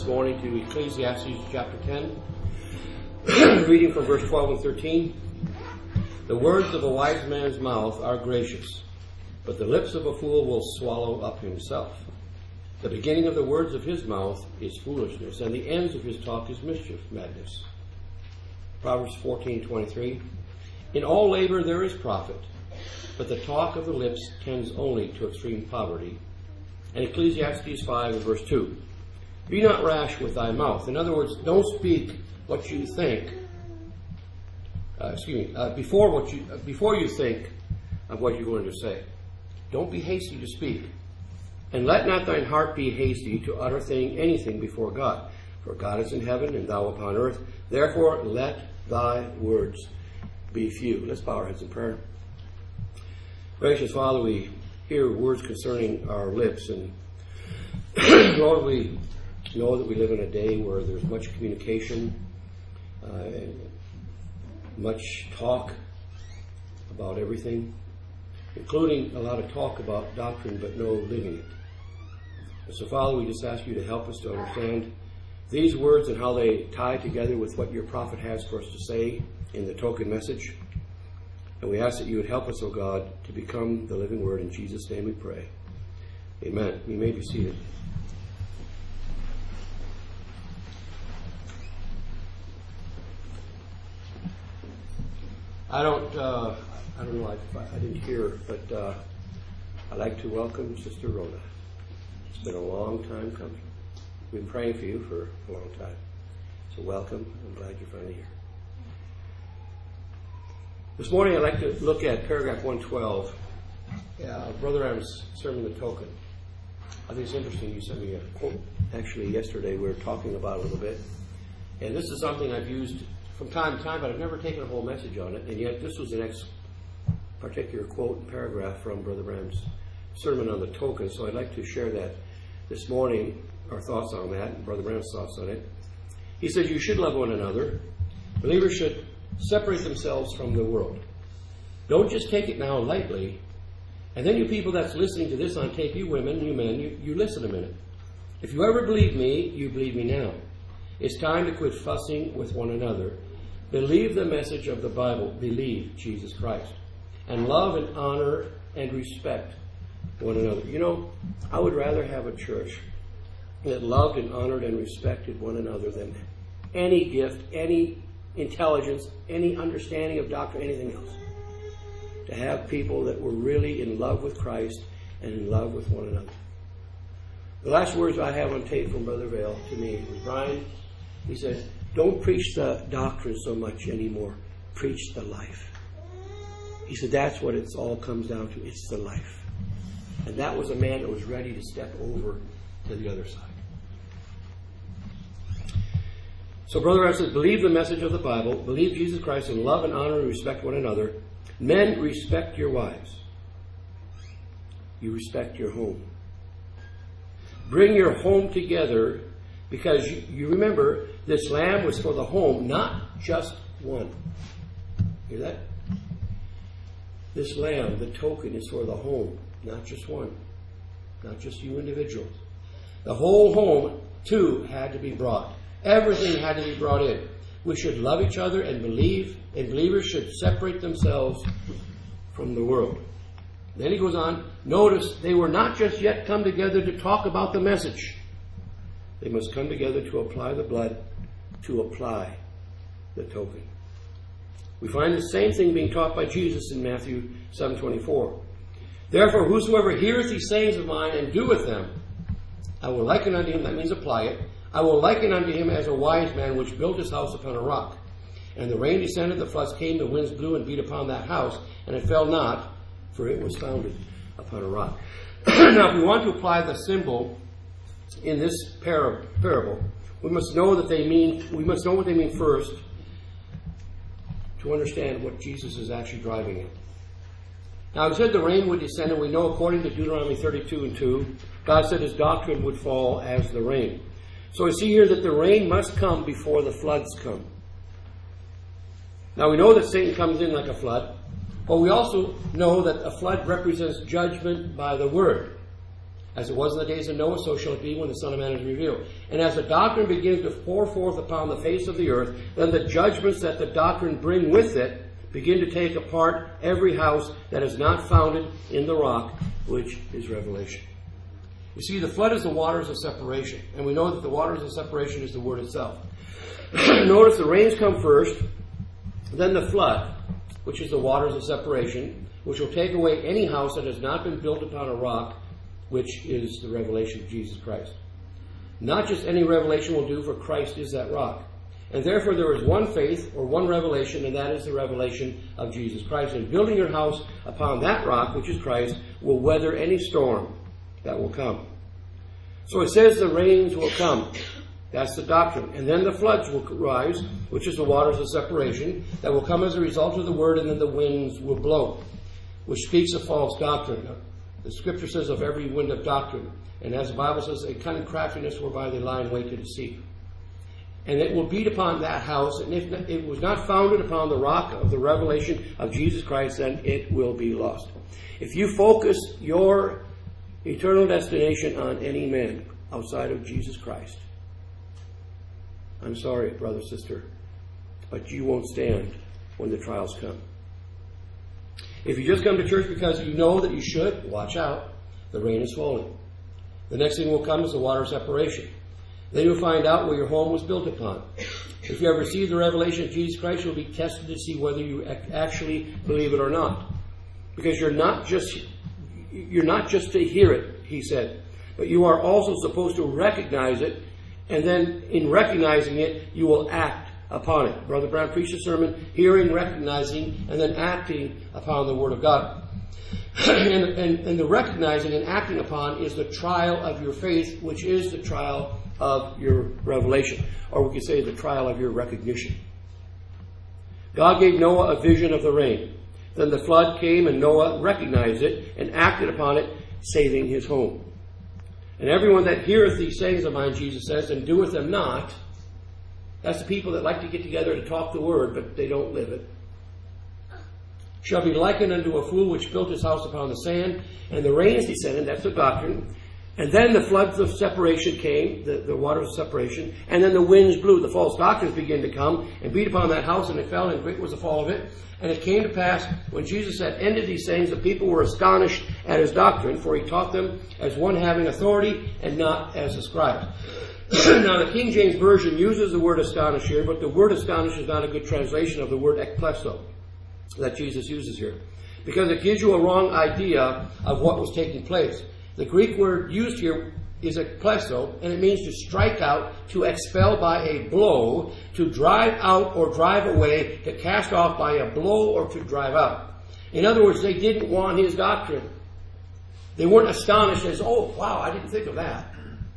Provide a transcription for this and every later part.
this morning to Ecclesiastes chapter 10, reading from verse 12 and 13. The words of a wise man's mouth are gracious, but the lips of a fool will swallow up himself. The beginning of the words of his mouth is foolishness, and the ends of his talk is mischief, madness. Proverbs 14:23. In all labor there is profit, but the talk of the lips tends only to extreme poverty. And Ecclesiastes 5 and verse 2. Be not rash with thy mouth. In other words, don't speak what you think. Before you think of what you're going to say. Don't be hasty to speak. And let not thine heart be hasty to utter anything before God. For God is in heaven, and thou upon earth. Therefore let thy words be few. Let's bow our heads in prayer. Gracious Father, we hear words concerning our lips, and Lord, we know that we live in a day where there's much communication, much talk about everything, including a lot of talk about doctrine, but no living it. And so, Father, we just ask you to help us to understand these words and how they tie together with what your prophet has for us to say in the token message. And we ask that you would help us, O God, to become the living word. In Jesus' name we pray. Amen. You may be seated. I don't know, I didn't hear, but I'd like to welcome Sister Rhoda. It's been a long time coming. We've been praying for you for a long time. So welcome. I'm glad you're finally here. This morning I'd like to look at paragraph 112, Brother Adams' sermon, The Token. I think it's interesting. You sent me a quote. Actually, yesterday we were talking about it a little bit. And this is something I've used from time to time, but I've never taken a whole message on it. And yet this was the next particular quote and paragraph from Brother Adams' sermon on the token. So I'd like to share that this morning, our thoughts on that, and Brother Adams' thoughts on it. He says, you should love one another. Believers should separate themselves from the world. Don't just take it now lightly. And then you people that's listening to this on tape, you women, you men, you listen a minute. If you ever believe me, you believe me now. It's time to quit fussing with one another. Believe the message of the Bible. Believe Jesus Christ. And love and honor and respect one another. You know, I would rather have a church that loved and honored and respected one another than any gift, any intelligence, any understanding of doctrine, anything else. To have people that were really in love with Christ and in love with one another. The last words I have on tape from Brother Vail to me was, Brian, he said, don't preach the doctrine so much anymore. Preach the life. He said that's what it all comes down to. It's the life. And that was a man that was ready to step over to the other side. So Brother Adams says, believe the message of the Bible, believe Jesus Christ, and love and honor and respect one another. Men, respect your wives. You respect your home. Bring your home together, because you remember this lamb was for the home, not just one. Hear that? This lamb, the token, is for the home, not just one. Not just you individuals. The whole home, too, had to be brought. Everything had to be brought in. We should love each other and believe, and believers should separate themselves from the world. Then he goes on, notice they were not just yet come together to talk about the message. They must come together to apply the blood, to apply the token. We find the same thing being taught by Jesus in Matthew 7:24. Therefore, whosoever heareth these sayings of mine and doeth them, I will liken unto him, that means apply it, I will liken unto him as a wise man which built his house upon a rock. And the rain descended, the floods came, the winds blew and beat upon that house, and it fell not, for it was founded upon a rock. Now, if we want to apply the symbol in this parable, we must know what they mean first to understand what Jesus is actually driving at. Now, he said the rain would descend, and we know according to Deuteronomy 32:2, God said his doctrine would fall as the rain. So we see here that the rain must come before the floods come. Now we know that Satan comes in like a flood, but we also know that a flood represents judgment by the word. As it was in the days of Noah, so shall it be when the Son of Man is revealed. And as the doctrine begins to pour forth upon the face of the earth, then the judgments that the doctrine bring with it begin to take apart every house that is not founded in the rock, which is revelation. You see, the flood is the waters of separation. And we know that the waters of separation is the Word itself. Notice the rains come first, then the flood, which is the waters of separation, which will take away any house that has not been built upon a rock, which is the revelation of Jesus Christ. Not just any revelation will do, for Christ is that rock. And therefore there is one faith or one revelation, and that is the revelation of Jesus Christ. And building your house upon that rock, which is Christ, will weather any storm that will come. So it says the rains will come. That's the doctrine. And then the floods will rise, which is the waters of separation, that will come as a result of the word, and then the winds will blow, which speaks of false doctrine. The Scripture says of every wind of doctrine. And as the Bible says, a cunning craftiness whereby they lie in wait to deceive. And it will beat upon that house, and if it was not founded upon the rock of the revelation of Jesus Christ, then it will be lost. If you focus your eternal destination on any man outside of Jesus Christ, I'm sorry, brother, sister, but you won't stand when the trials come. If you just come to church because you know that you should, watch out. The rain is falling. The next thing will come is the water separation. Then you'll find out where your home was built upon. If you have received the revelation of Jesus Christ, you'll be tested to see whether you actually believe it or not. Because you're not just to hear it, he said, but you are also supposed to recognize it, and then in recognizing it, you will act upon it. Brother Brown preached a sermon, hearing, recognizing, and then acting upon the Word of God. and the recognizing and acting upon is the trial of your faith, which is the trial of your revelation. Or we could say the trial of your recognition. God gave Noah a vision of the rain. Then the flood came, and Noah recognized it and acted upon it, saving his home. And everyone that heareth these sayings of mine, Jesus says, and doeth them not, that's the people that like to get together to talk the word, but they don't live it, shall be likened unto a fool which built his house upon the sand, and the rains descended, that's the doctrine, and then the floods of separation came, the waters of separation, and then the winds blew, the false doctrines began to come, and beat upon that house, and it fell, and great was the fall of it. And it came to pass, when Jesus had ended these sayings, the people were astonished at his doctrine, for he taught them as one having authority, and not as the scribes. Now, the King James Version uses the word astonish here, but the word astonish is not a good translation of the word ekplesto that Jesus uses here, because it gives you a wrong idea of what was taking place. The Greek word used here is ekplesto, and it means to strike out, to expel by a blow, to drive out or drive away, to cast off by a blow or to drive out. In other words, they didn't want his doctrine. They weren't astonished as, oh, wow, I didn't think of that.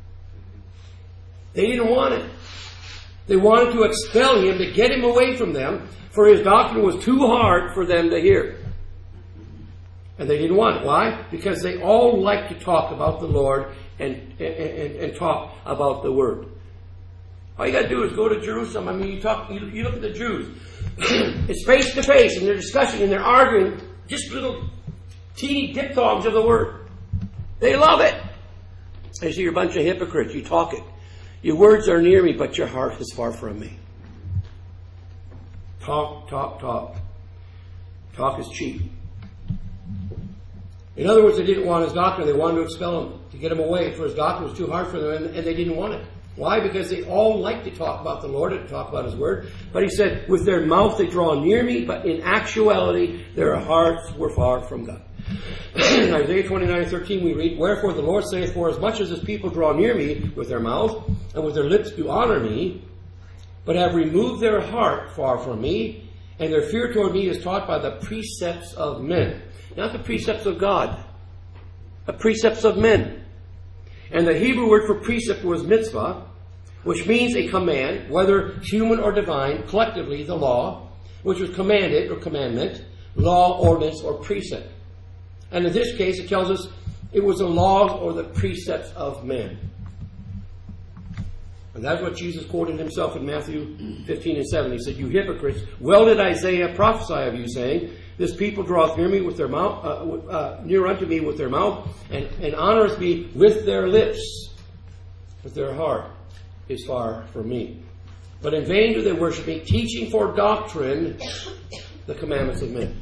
They didn't want it. They wanted to expel him, to get him away from them, for his doctrine was too hard for them to hear. And they didn't want it. Why? Because they all like to talk about the Lord and talk about the Word. All you got to do is go to Jerusalem. I mean, you look at the Jews. It's face to face, and they're discussing and they're arguing just little teeny diphthongs of the Word. They love it. They say, you're a bunch of hypocrites. You talk it. Your words are near me, but your heart is far from me. Talk, talk, talk. Talk is cheap. In other words, they didn't want his doctrine. They wanted to expel him, to get him away, for his doctrine was too hard for them, and they didn't want it. Why? Because they all like to talk about the Lord and to talk about his word. But he said, with their mouth they draw near me, but in actuality their hearts were far from God. In Isaiah 29:13 we read, wherefore the Lord saith, for as much as his people draw near me with their mouth, and with their lips do honor me, but have removed their heart far from me, and their fear toward me is taught by the precepts of men. Not the precepts of God, the precepts of men. And the Hebrew word for precept was mitzvah, which means a command, whether human or divine, collectively the law, which was commanded or commandment, law, ordinance, or precept. And in this case, it tells us it was the laws or the precepts of men. And that's what Jesus quoted himself in Matthew 15:7. He said, you hypocrites, well did Isaiah prophesy of you, saying, This people draweth near me with their mouth, near unto me with their mouth, and honoreth me with their lips, but their heart is far from me. But in vain do they worship me, teaching for doctrine the commandments of men.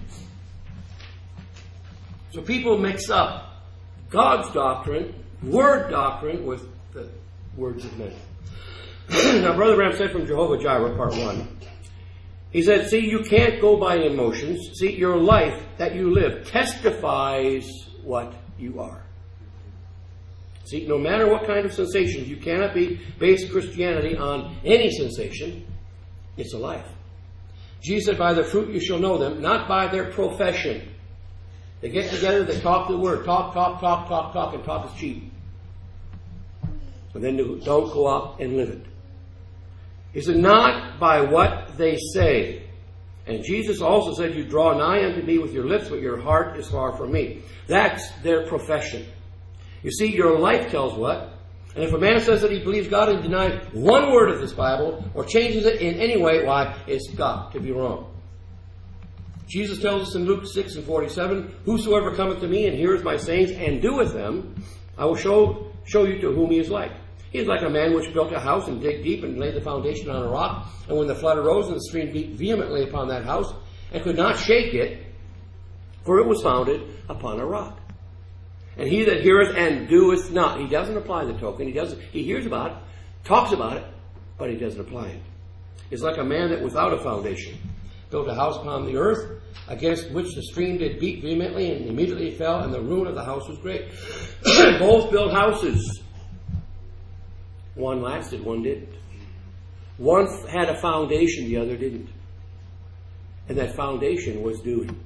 So people mix up God's doctrine, word doctrine, with the words of men. Now, Brother Branham said from Jehovah Jireh, part 1, he said, see, you can't go by emotions. See, your life that you live testifies what you are. See, no matter what kind of sensations, you cannot base Christianity on any sensation. It's a life. Jesus said, by their fruit you shall know them, not by their profession. They get together, they talk the word. Talk, and talk is cheap. And then don't go out and live it. He said, not by what they say. And Jesus also said, you draw nigh unto me with your lips, but your heart is far from me. That's their profession. You see, your life tells what? And if a man says that he believes God and denies one word of this Bible, or changes it in any way, why, it's got to be wrong. Jesus tells us in Luke 6:47, whosoever cometh to me and heareth my sayings and doeth them, I will show you to whom he is like. He is like a man which built a house and digged deep and laid the foundation on a rock. And when the flood arose and the stream beat vehemently upon that house and could not shake it, for it was founded upon a rock. And he that heareth and doeth not, he doesn't apply the token. He hears about it, talks about it, but he doesn't apply it. It's like a man that without a foundation built a house upon the earth, against which the stream did beat vehemently, and immediately it fell, and the ruin of the house was great. Both built houses. One lasted, one didn't. One had a foundation, the other didn't. And that foundation was doing.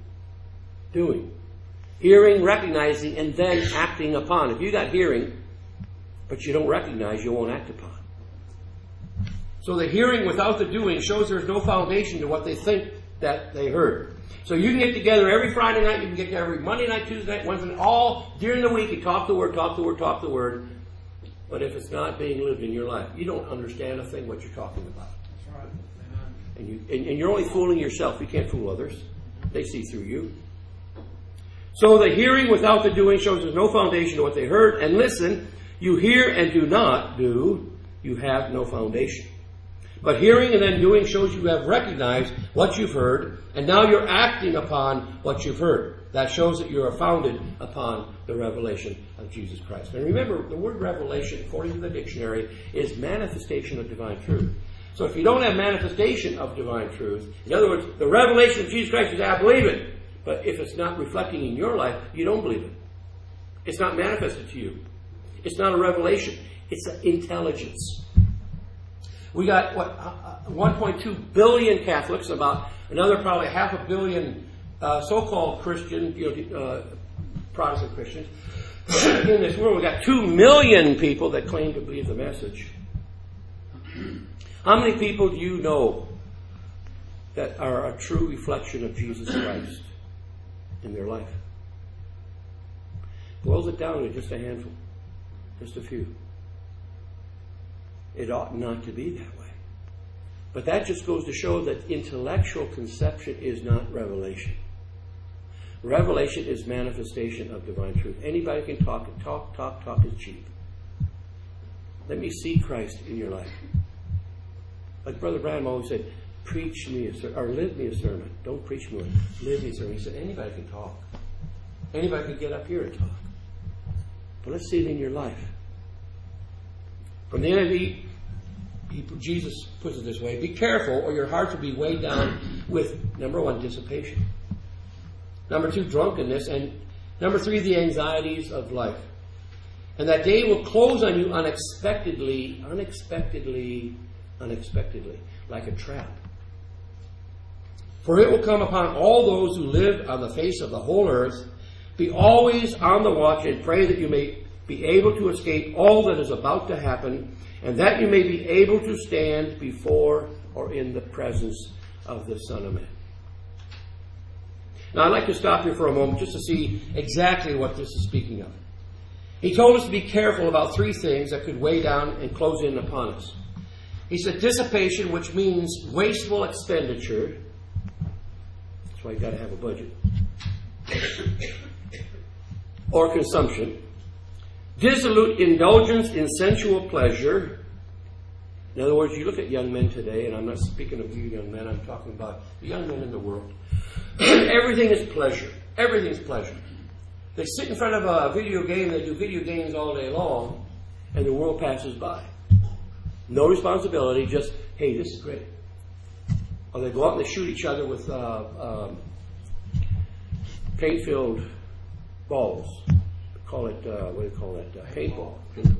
Hearing, recognizing, and then acting upon. If you got hearing, but you don't recognize, you won't act upon. So the hearing without the doing shows there's no foundation to what they think that they heard. So you can get together every Friday night, you can get together every Monday night, Tuesday night, Wednesday night, all during the week, you talk the word. But if it's not being lived in your life, you don't understand a thing what you're talking about. That's right. Amen. And you're only fooling yourself. You can't fool others. They see through you. So the hearing without the doing shows there's no foundation to what they heard. And listen, you hear and do not do, you have no foundation. But hearing and then doing shows you have recognized what you've heard, and now you're acting upon what you've heard. That shows that you are founded upon the revelation of Jesus Christ. And remember, the word revelation, according to the dictionary, is manifestation of divine truth. So if you don't have manifestation of divine truth, in other words, the revelation of Jesus Christ, you say, I believe it. But if it's not reflecting in your life, you don't believe it. It's not manifested to you. It's not a revelation. It's an intelligence. We got, 1.2 billion Catholics, about another probably 500 million so-called Christian, Protestant Christians. In this world, we got 2 million people that claim to believe the message. How many people do you know that are a true reflection of Jesus Christ in their life? Boils it down to just a handful, just a few. It ought not to be that way. But that just goes to show that intellectual conception is not revelation. Revelation is manifestation of divine truth. Anybody can talk is cheap. Let me see Christ in your life. Like Brother Branham always said, preach me a sermon, or live me a sermon. Don't preach me one, live me a sermon. He said, anybody can talk. Anybody can get up here and talk. But let's see it in your life. From the NIV, Jesus puts it this way, be careful or your hearts will be weighed down with, number 1, dissipation. Number 2, drunkenness. And number 3, the anxieties of life. And that day will close on you unexpectedly, like a trap. For it will come upon all those who live on the face of the whole earth. Be always on the watch and pray that you may be able to escape all that is about to happen, and that you may be able to stand before or in the presence of the Son of Man. Now I'd like to stop here for a moment just to see exactly what this is speaking of. He told us to be careful about 3 things that could weigh down and close in upon us. He said dissipation, which means wasteful expenditure. That's why you got to have a budget. Or consumption. Dissolute indulgence in sensual pleasure. In other words, you look at young men today, and I'm not speaking of you young men, I'm talking about the young men in the world. Everything is pleasure. Everything's pleasure. They sit in front of a video game, they do video games all day long, and the world passes by. No responsibility, just, hey, this is great. Or they go out and they shoot each other with paint-filled balls. Call it, what do you call that? Paintball.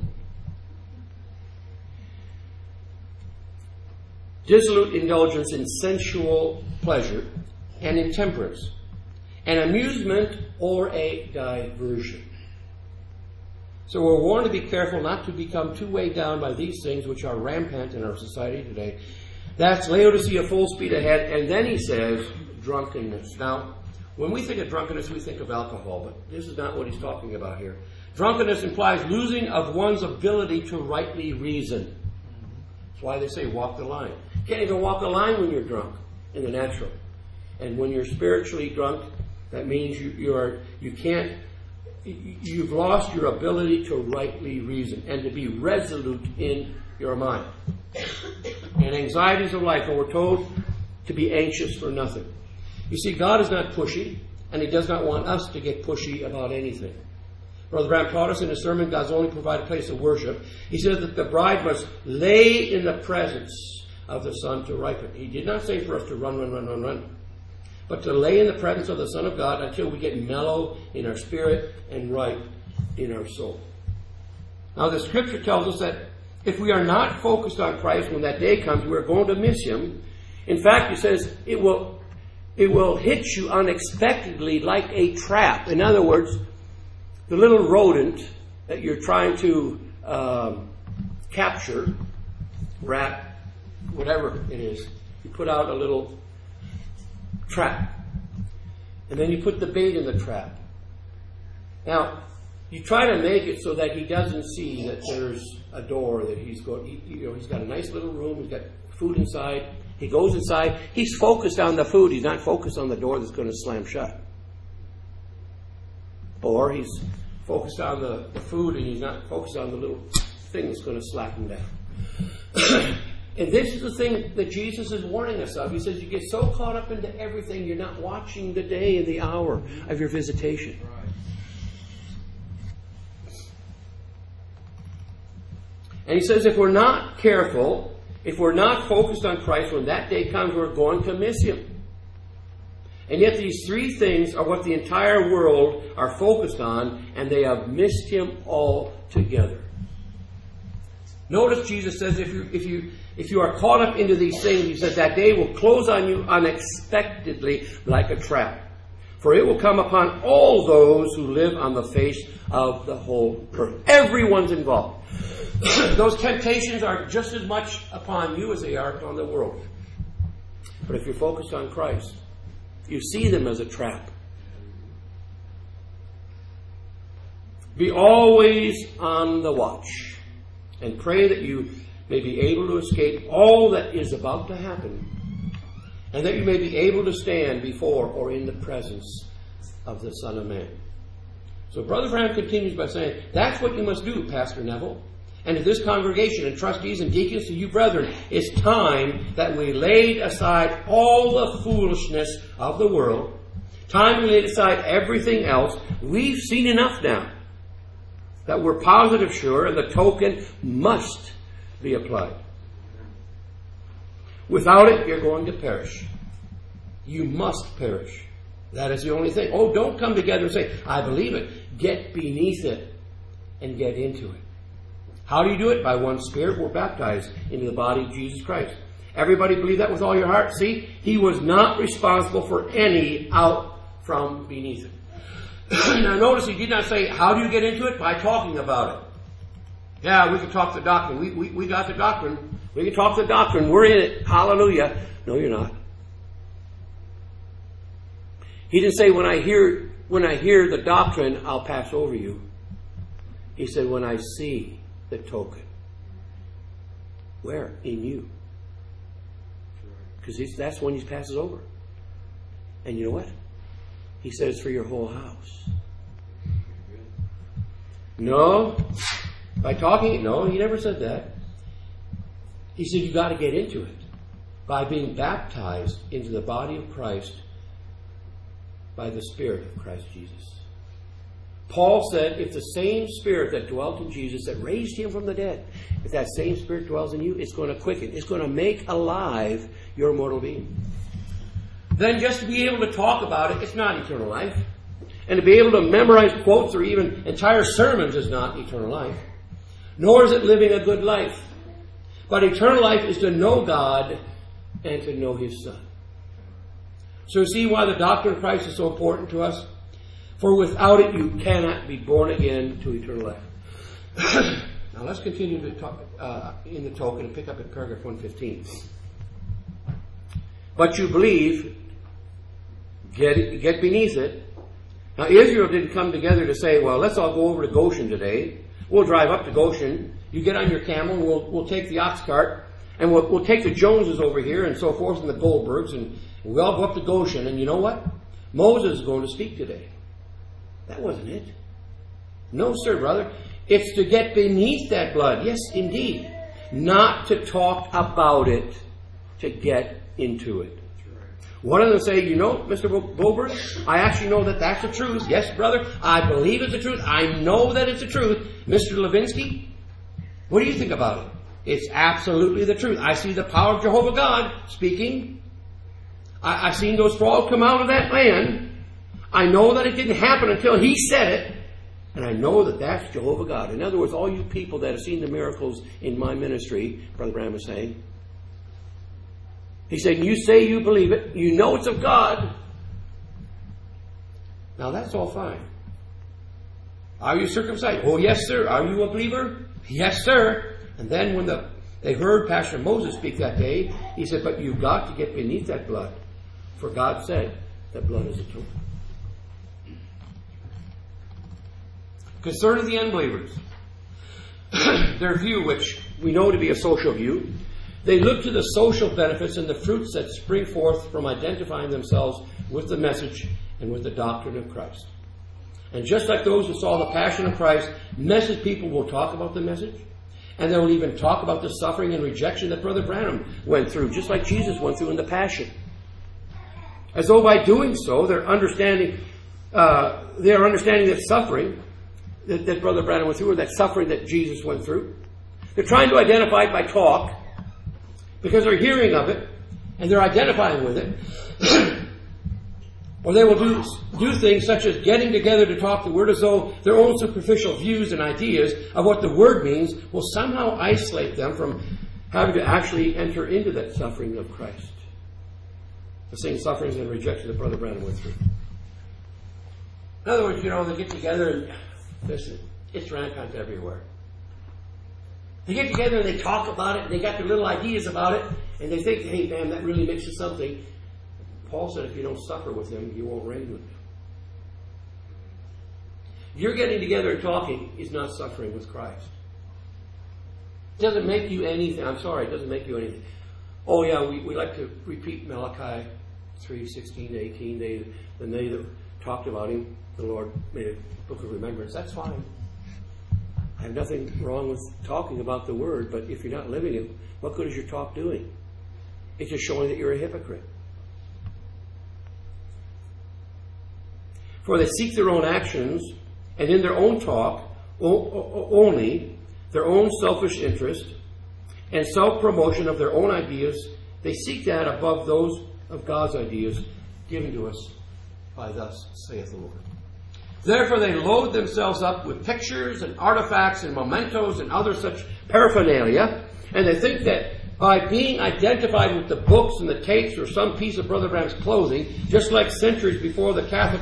Dissolute indulgence in sensual pleasure and intemperance, an amusement or a diversion. So we're warned to be careful not to become too weighed down by these things which are rampant in our society today. That's Laodicea full speed ahead. And then he says, drunkenness. Now, when we think of drunkenness, we think of alcohol, but this is not what he's talking about here. Drunkenness implies losing of one's ability to rightly reason. That's why they say walk the line. You can't even walk the line when you're drunk in the natural. And when you're spiritually drunk, that means you've lost your ability to rightly reason and to be resolute in your mind. And anxieties of life, and we're told to be anxious for nothing. You see, God is not pushy, and He does not want us to get pushy about anything. Brother Branham taught us in his sermon, God's only provided place of worship. He said that the bride must lay in the presence of the Son to ripen. He did not say for us to run, but to lay in the presence of the Son of God until we get mellow in our spirit and right in our soul. Now the Scripture tells us that if we are not focused on Christ when that day comes, we're going to miss Him. In fact, it says it will hit you unexpectedly like a trap. In other words, the little rodent that you're trying to capture, rat, whatever it is, you put out a little trap. And then you put the bait in the trap. Now, you try to make it so that he doesn't see that there's a door that he's got a nice little room, he's got food inside. He goes inside, he's focused on the food, he's not focused on the door that's going to slam shut. Or he's focused on the food and he's not focused on the little thing that's going to slap him down. And this is the thing that Jesus is warning us of. He says you get so caught up into everything, you're not watching the day and the hour of your visitation. And he says if we're not careful, if we're not focused on Christ, when that day comes, we're going to miss Him. And yet these three things are what the entire world are focused on, and they have missed Him altogether. Notice Jesus says if you are caught up into these things, He says that day will close on you unexpectedly like a trap. For it will come upon all those who live on the face of the whole earth. Everyone's involved. Those temptations are just as much upon you as they are upon the world. But if you're focused on Christ, you see them as a trap. Be always on the watch and pray that you may be able to escape all that is about to happen, and that you may be able to stand before or in the presence of the Son of Man. So Brother Branham continues by saying, that's what you must do, Pastor Neville. And to this congregation and trustees and deacons, to you brethren, it's time that we laid aside all the foolishness of the world. Time we laid aside everything else. We've seen enough now that we're positive sure, and the token must be applied. Without it, you're going to perish. You must perish. That is the only thing. Oh, don't come together and say, I believe it. Get beneath it and get into it. How do you do it? By one Spirit, we're baptized into the body of Jesus Christ. Everybody believe that with all your heart? See, He was not responsible for any out from beneath it. Now notice He did not say, how do you get into it? By talking about it. Yeah, we can talk the doctrine. We got the doctrine. We can talk the doctrine. We're in it. Hallelujah. No, you're not. He didn't say, when I hear the doctrine, I'll pass over you. He said, when I see the token. Where? In you. Because that's when He passes over. And you know what? He said it's for your whole house. No. By talking, no, he never said that. He said you got to get into it by being baptized into the body of Christ by the Spirit of Christ Jesus. Paul said, if the same Spirit that dwelt in Jesus, that raised him from the dead, if that same Spirit dwells in you, it's going to quicken. It's going to make alive your mortal being. Then just to be able to talk about it, it's not eternal life. And to be able to memorize quotes or even entire sermons is not eternal life. Nor is it living a good life. But eternal life is to know God and to know His Son. So you see why the doctrine of Christ is so important to us? For without it you cannot be born again to eternal life. Now let's continue to talk in the token and pick up at paragraph 115. But you believe, get beneath it. Now Israel didn't come together to say, well, let's all go over to Goshen today. We'll drive up to Goshen. You get on your camel, and we'll take the ox cart, and we'll take the Joneses over here and so forth, and the Goldbergs, and we all go up to Goshen. And you know what? Moses is going to speak today. That wasn't it. No, sir, brother. It's to get beneath that blood. Yes, indeed. Not to talk about it, to get into it. One of them say, you know, Mr. Goldberg, I actually know that that's the truth. Yes, brother, I believe it's the truth. I know that it's the truth. Mr. Levinsky, what do you think about it? It's absolutely the truth. I see the power of Jehovah God speaking. I've seen those frogs come out of that land. I know that it didn't happen until He said it. And I know that that's Jehovah God. In other words, all you people that have seen the miracles in my ministry, Brother Branham is saying, he said, you say you believe it. You know it's of God. Now that's all fine. Are you circumcised? Oh, yes, sir. Are you a believer? Yes, sir. And then when they heard Pastor Moses speak that day, he said, but you've got to get beneath that blood. For God said that blood is atonement. Concerning the unbelievers, their view, which we know to be a social view, they look to the social benefits and the fruits that spring forth from identifying themselves with the message and with the doctrine of Christ. And just like those who saw the passion of Christ, message people will talk about the message, and they will even talk about the suffering and rejection that Brother Branham went through, just like Jesus went through in the passion. As though by doing so, they're understanding that suffering that Brother Branham went through, or that suffering that Jesus went through. They're trying to identify it by talk, because they're hearing of it, and they're identifying with it. Or they will do things such as getting together to talk the Word, as though their own superficial views and ideas of what the Word means will somehow isolate them from having to actually enter into that suffering of Christ. The same sufferings and rejection that Brother Branham went through. In other words, they get together and listen, it's rampant everywhere. They get together and they talk about it, and they got their little ideas about it, and they think, hey, man, that really makes it something. Paul said if you don't suffer with him, you won't reign with him. You're getting together and talking is not suffering with Christ. It doesn't make you anything. I'm sorry, it doesn't make you anything. Oh, yeah, we like to repeat Malachi 3:16-18. When they that talked about him, the Lord made a book of remembrance. That's fine. I have nothing wrong with talking about the Word, but if you're not living it, what good is your talk doing? It's just showing that you're a hypocrite. For they seek their own actions, and in their own talk, only their own selfish interest and self-promotion of their own ideas. They seek that above those of God's ideas given to us by thus saith the Lord. Therefore they load themselves up with pictures and artifacts and mementos and other such paraphernalia, and they think that by being identified with the books and the tapes or some piece of Brother Branham's clothing, just like centuries before the Catholic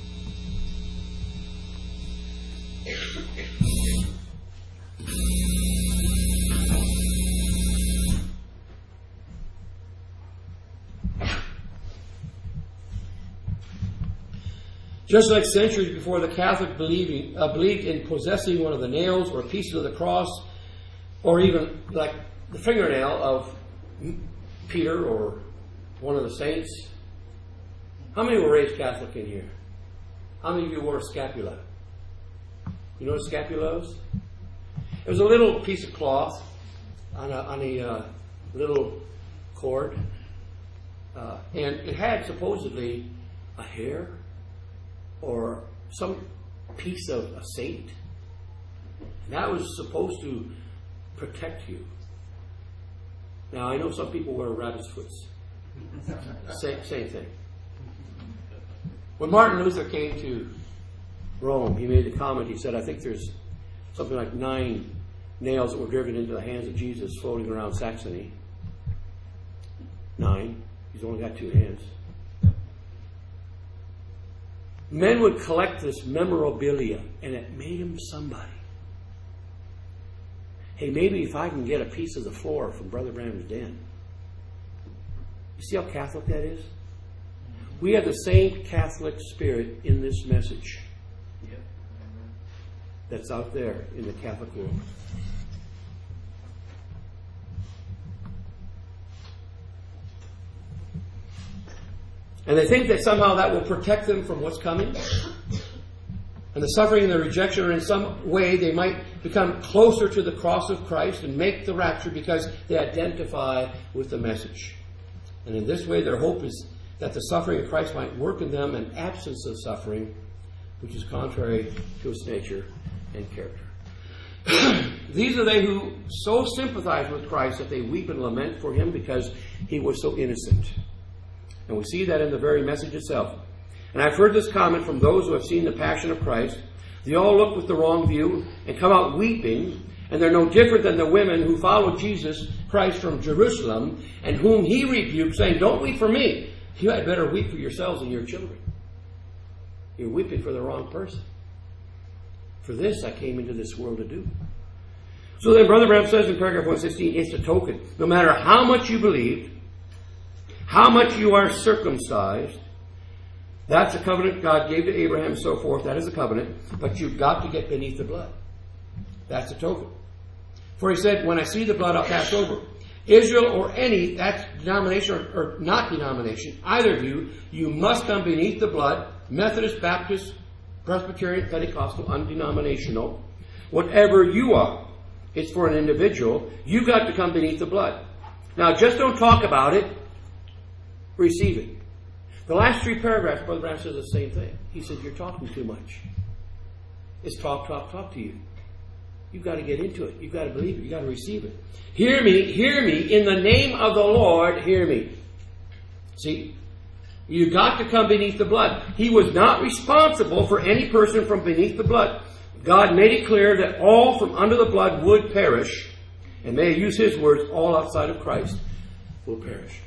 believed in possessing one of the nails or pieces of the cross, or even like the fingernail of Peter or one of the saints. How many were raised Catholic in here? How many of you wore a scapula? You know what a scapula is? It was a little piece of cloth on a little cord. And it had supposedly a hair or some piece of a saint. And that was supposed to protect you. Now, I know some people wear rabbit's foots. Same thing. When Martin Luther came to Rome, he made the comment, he said, I think there's something like 9 nails that were driven into the hands of Jesus floating around Saxony. 9. He's only got 2 hands. Men would collect this memorabilia, and it made him somebody. Hey, maybe if I can get a piece of the floor from Brother Branham's den. You see how Catholic that is? We have the same Catholic spirit in this message that's out there in the Catholic world. And they think that somehow that will protect them from what's coming. And the suffering and the rejection, or in some way they might become closer to the cross of Christ and make the rapture because they identify with the message. And in this way their hope is that the suffering of Christ might work in them an absence of suffering, which is contrary to its nature and character. These are they who so sympathize with Christ that they weep and lament for him because he was so innocent. And we see that in the very message itself. And I've heard this comment from those who have seen the passion of Christ. They all look with the wrong view and come out weeping, and they're no different than the women who followed Jesus Christ from Jerusalem and whom he rebuked, saying, don't weep for me. You had better weep for yourselves and your children. You're weeping for the wrong person. For this I came into this world to do. So then Brother Branham says in paragraph 116, it's a token. No matter how much you believed, how much you are circumcised, that's a covenant God gave to Abraham and so forth. That is a covenant. But you've got to get beneath the blood. That's a token. For he said, when I see the blood, I'll pass over. Israel or any, that's denomination or not denomination, either of you, you must come beneath the blood. Methodist, Baptist, Presbyterian, Pentecostal, undenominational. Whatever you are, it's for an individual. You've got to come beneath the blood. Now, just don't talk about it. Receive it. The last 3 paragraphs, Brother Branham says the same thing. He said, you're talking too much. It's talk to you. You've got to get into it. You've got to believe it. You've got to receive it. Hear me, in the name of the Lord, hear me. See, you've got to come beneath the blood. He was not responsible for any person from beneath the blood. God made it clear that all from under the blood would perish. And may I use his words, all outside of Christ will perish.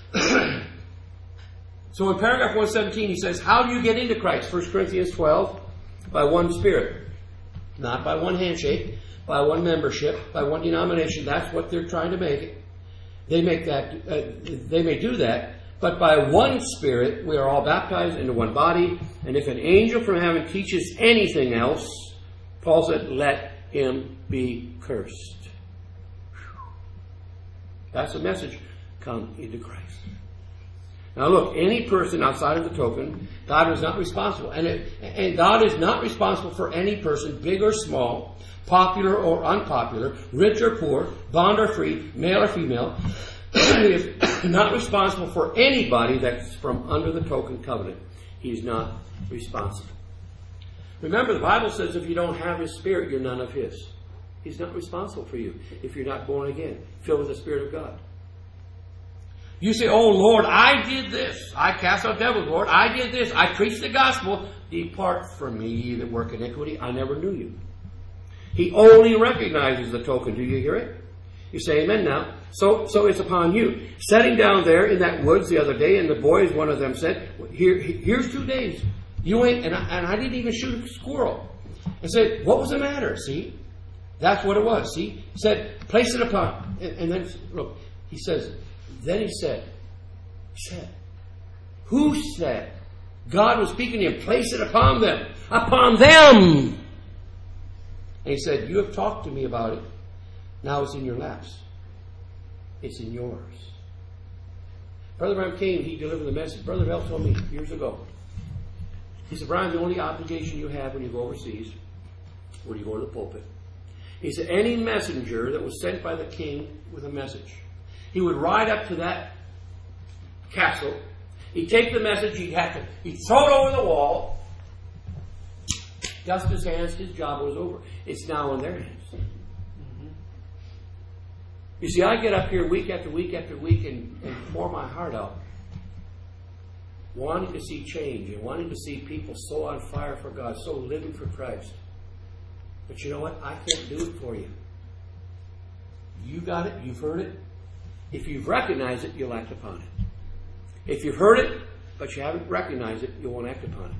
So in paragraph 117 he says, how do you get into Christ? 1 Corinthians 12, by one Spirit. Not by one handshake, by one membership, by one denomination. That's what they're trying to make it. They may do that, but by one Spirit we are all baptized into one body. And if an angel from heaven teaches anything else, Paul said, let him be cursed. That's the message. Come into Christ. Now look, any person outside of the token, God is not responsible. And God is not responsible for any person, big or small, popular or unpopular, rich or poor, bond or free, male or female. He is not responsible for anybody that's from under the token covenant. He's not responsible. Remember, the Bible says if you don't have his Spirit, you're none of his. He's not responsible for you if you're not born again, filled with the Spirit of God. You say, oh Lord, I did this. I cast out devils, Lord. I did this. I preached the gospel. Depart from me, ye that work iniquity. I never knew you. He only recognizes the token. Do you hear it? You say amen now. So it's upon you. Sitting down there in that woods the other day, and the boys, one of them said, here's 2 days. You ain't, and I didn't even shoot a squirrel. I said, what was the matter? See? That's what it was. See? He said, place it upon. And then, look, he says, then he said, who said? God was speaking to him, place it upon them. Upon them! And he said, you have talked to me about it. Now it's in your laps. It's in yours. Brother Branham came, he delivered the message. Brother Bell told me years ago. He said, Brian, the only obligation you have when you go overseas, when you go to the pulpit, he said, any messenger that was sent by the king with a message, he would ride up to that castle, he'd take the message, he'd throw it over the wall, dust his hands, his job was over. It's now in their hands. You see, I get up here week after week after week and pour my heart out, wanting to see change and wanting to see people so on fire for God, so living for Christ. But you know what? I can't do it for you. You got it. You've heard it. If you've recognized it, you'll act upon it. If you've heard it, but you haven't recognized it, you won't act upon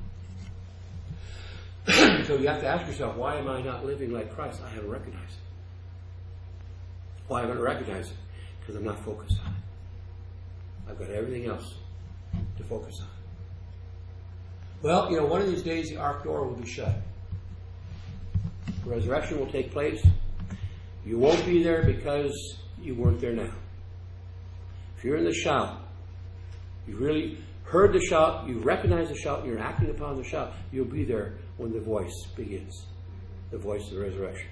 it. So you have to ask yourself, why am I not living like Christ? I haven't recognized it. Why haven't I recognized it? Because I'm not focused on it. I've got everything else to focus on. Well, you know, one of these days the ark door will be shut. The resurrection will take place. You won't be there because you weren't there now. If you're in the shout, you really heard the shout, you recognize the shout, and you're acting upon the shout, you'll be there when the voice begins. The voice of the resurrection.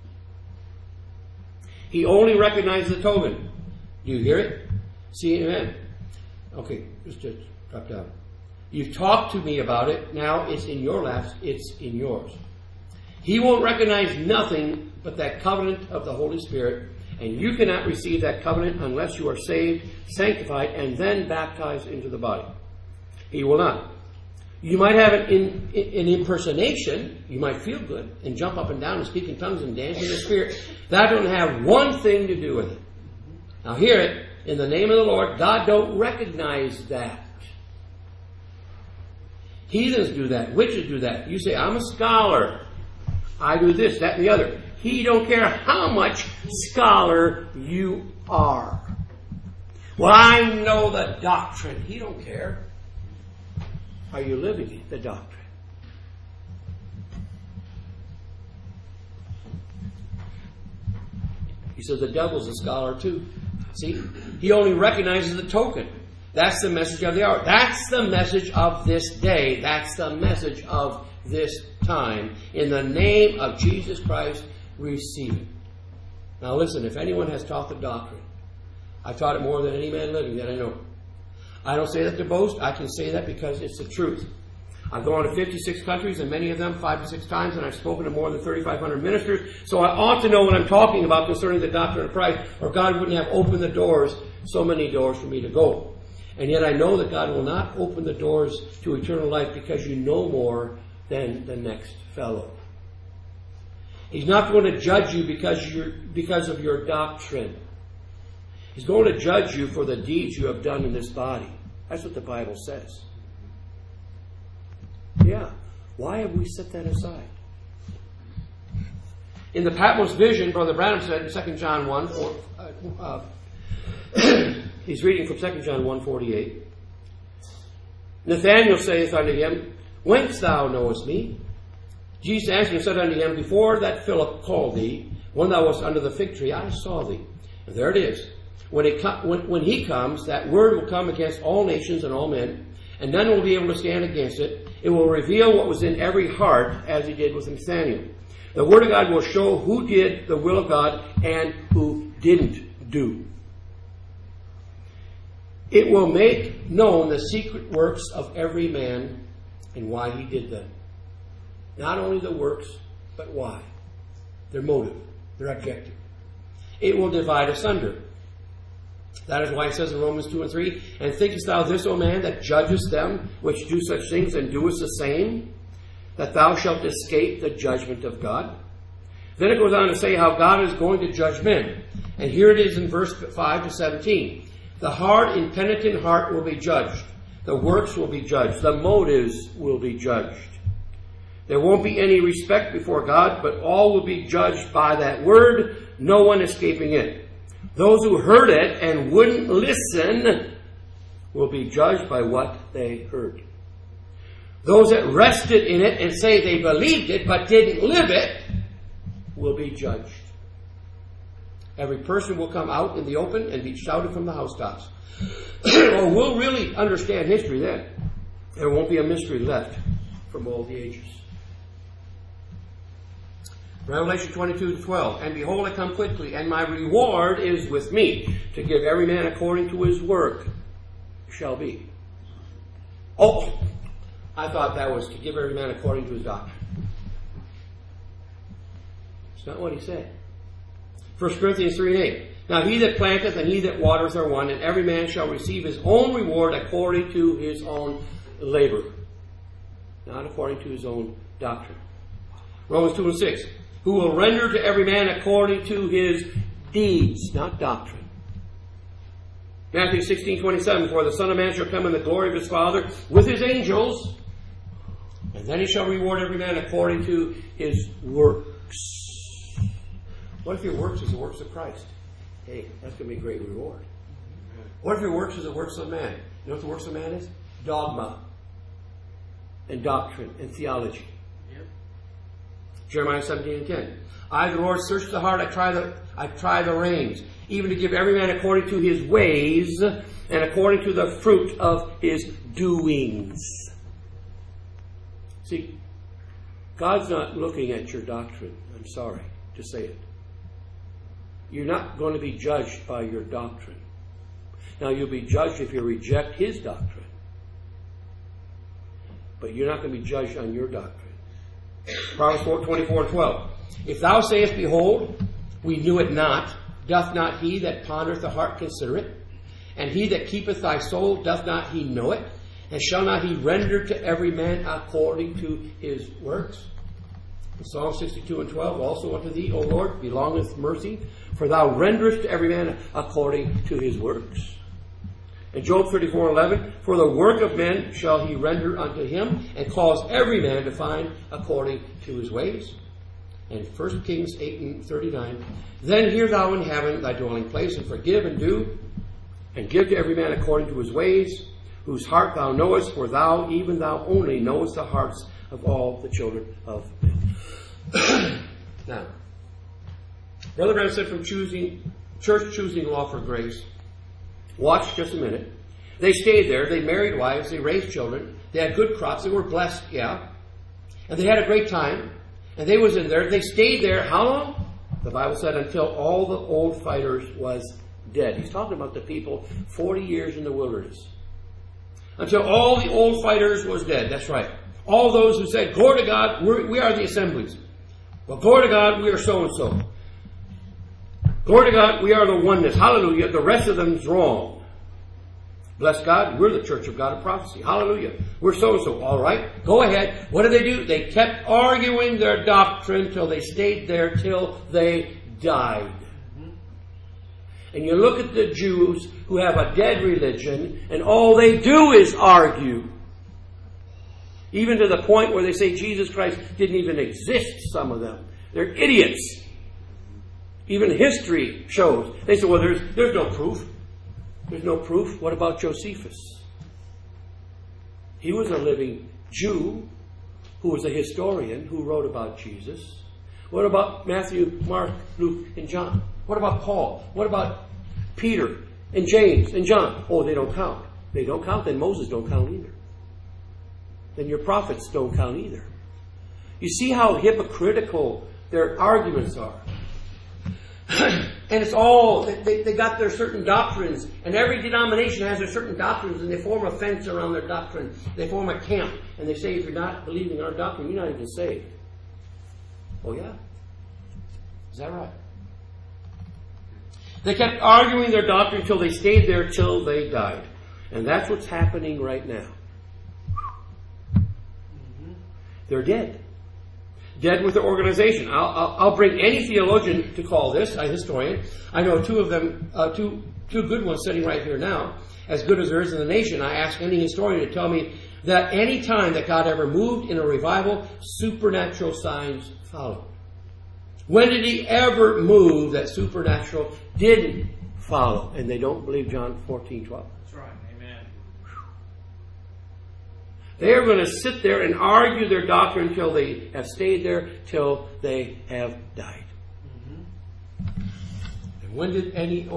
He only recognized the token. Do you hear it? See, amen. Okay, just drop down. You've talked to me about it. Now it's in your laps. It's in yours. He won't recognize nothing but that covenant of the Holy Spirit. And you cannot receive that covenant unless you are saved, sanctified, and then baptized into the body. He will not. You might have an impersonation. You might feel good and jump up and down and speak in tongues and dance in the Spirit. That don't have one thing to do with it. Now hear it. In the name of the Lord, God don't recognize that. Heathens do that. Witches do that. You say, I'm a scholar. I do this, that, and the other. He don't care how much scholar you are. Well, I know the doctrine. He don't care. Are you living the doctrine? He says the devil's a scholar too. See? He only recognizes the token. That's the message of the hour. That's the message of this day. That's the message of this time. In the name of Jesus Christ, receive it. Now listen, if anyone has taught the doctrine, I've taught it more than any man living that I know. I don't say that to boast. I can say that because it's the truth. I've gone to 56 countries, and many of them 5 to 6 times, and I've spoken to more than 3,500 ministers, so I ought to know what I'm talking about concerning the doctrine of Christ, or God wouldn't have opened the doors, so many doors for me to go. And yet I know that God will not open the doors to eternal life because you know more than the next fellow. He's not going to judge you because of your doctrine. He's going to judge you for the deeds you have done in this body. That's what the Bible says. Yeah. Why have we set that aside? In the Patmos vision, Brother Branham said in 2 John 1, he's reading from 2 John 1:48. Nathanael saith unto him, Whence thou knowest me? Jesus answered and said unto him, Before that Philip called thee, when thou wast under the fig tree, I saw thee. And there it is. When he comes, that word will come against all nations and all men, and none will be able to stand against it. It will reveal what was in every heart, as he did with Nathanael. The word of God will show who did the will of God and who didn't do. It will make known the secret works of every man and why he did them. Not only the works, but why. Their motive, their objective. It will divide asunder. That is why it says in Romans 2 and 3, And thinkest thou this, O man, that judgest them which do such things and doest the same, that thou shalt escape the judgment of God? Then it goes on to say how God is going to judge men. And here it is in verse 5 to 17. The hard, impenitent heart will be judged. The works will be judged. The motives will be judged. There won't be any respect before God, but all will be judged by that word, no one escaping it. Those who heard it and wouldn't listen will be judged by what they heard. Those that rested in it and say they believed it but didn't live it will be judged. Every person will come out in the open and be shouted from the housetops. Or we'll really understand history then. There won't be a mystery left from all the ages. Revelation 22:12. And behold, I come quickly, and my reward is with me, to give every man according to his work shall be. Oh, I thought that was to give every man according to his doctrine. It's not what he said. 1 Corinthians 3:8. Now he that planteth and he that watereth are one, and every man shall receive his own reward according to his own labor, not according to his own doctrine. Romans 2:6. Who will render to every man according to his deeds, not doctrine. Matthew 16:27. For the Son of Man shall come in the glory of his Father with his angels, and then he shall reward every man according to his works. What if your works is the works of Christ? Hey, that's going to be a great reward. What if your works is the works of man? You know what the works of man is? Dogma and doctrine and theology. Yep. Jeremiah 17:10. I, the Lord, search the heart. I try the reins, even to give every man according to his ways and according to the fruit of his doings. See, God's not looking at your doctrine. I'm sorry to say it. You're not going to be judged by your doctrine. Now, you'll be judged if you reject his doctrine. But you're not going to be judged on your doctrine. Proverbs 4:24-12. If thou sayest, behold, we knew it not, doth not he that pondereth the heart consider it? And he that keepeth thy soul, doth not he know it? And shall not he render to every man according to his works? Psalm 62:12. Also unto thee, O Lord, belongeth mercy, for thou renderest to every man according to his works. And Job 34:11. For the work of men shall he render unto him, and cause every man to find according to his ways. And 1 Kings 8:39. Then hear thou in heaven thy dwelling place, and forgive and do, and give to every man according to his ways, whose heart thou knowest, for thou, even thou only, knowest the hearts of all the children of men. Now, Brother Branham said from church choosing law for grace. Watch just a minute. They stayed there. They married wives. They raised children. They had good crops. They were blessed, yeah. And they had a great time. And they was in there. They stayed there. How long? The Bible said until all the old fighters was dead. He's talking about the people 40 years in the wilderness. Until all the old fighters was dead. That's right. All those who said, glory to God, we are the assemblies. Well, glory to God, we are so-and-so. Glory to God, we are the oneness. Hallelujah. The rest of them's wrong. Bless God, we're the Church of God of Prophecy. Hallelujah. We're so-and-so. All right, go ahead. What did they do? They kept arguing their doctrine till they stayed there till they died. And you look at the Jews who have a dead religion, and all they do is argue. Even to the point where they say Jesus Christ didn't even exist, some of them. They're idiots. Even history shows. They say, well, there's no proof. There's no proof. What about Josephus? He was a living Jew who was a historian who wrote about Jesus. What about Matthew, Mark, Luke, and John? What about Paul? What about Peter and James and John? Oh, they don't count. They don't count, then Moses don't count either. Then your prophets don't count either. You see how hypocritical their arguments are. And it's all, they got their certain doctrines, and every denomination has their certain doctrines, and they form a fence around their doctrine. They form a camp, and they say, if you're not believing our doctrine, you're not even saved. Oh yeah? Is that right? They kept arguing their doctrine until they stayed there till they died. And that's what's happening right now. They're dead. Dead with their organization. I'll bring any theologian to call this, a historian. I know two of them, two good ones sitting right here now, as good as there is in the nation. I ask any historian to tell me that any time that God ever moved in a revival, supernatural signs followed. When did he ever move that supernatural didn't follow? And they don't believe John 14:12. That's right. Amen. They are going to sit there and argue their doctrine until they have stayed there, till they have died. Mm-hmm. And When did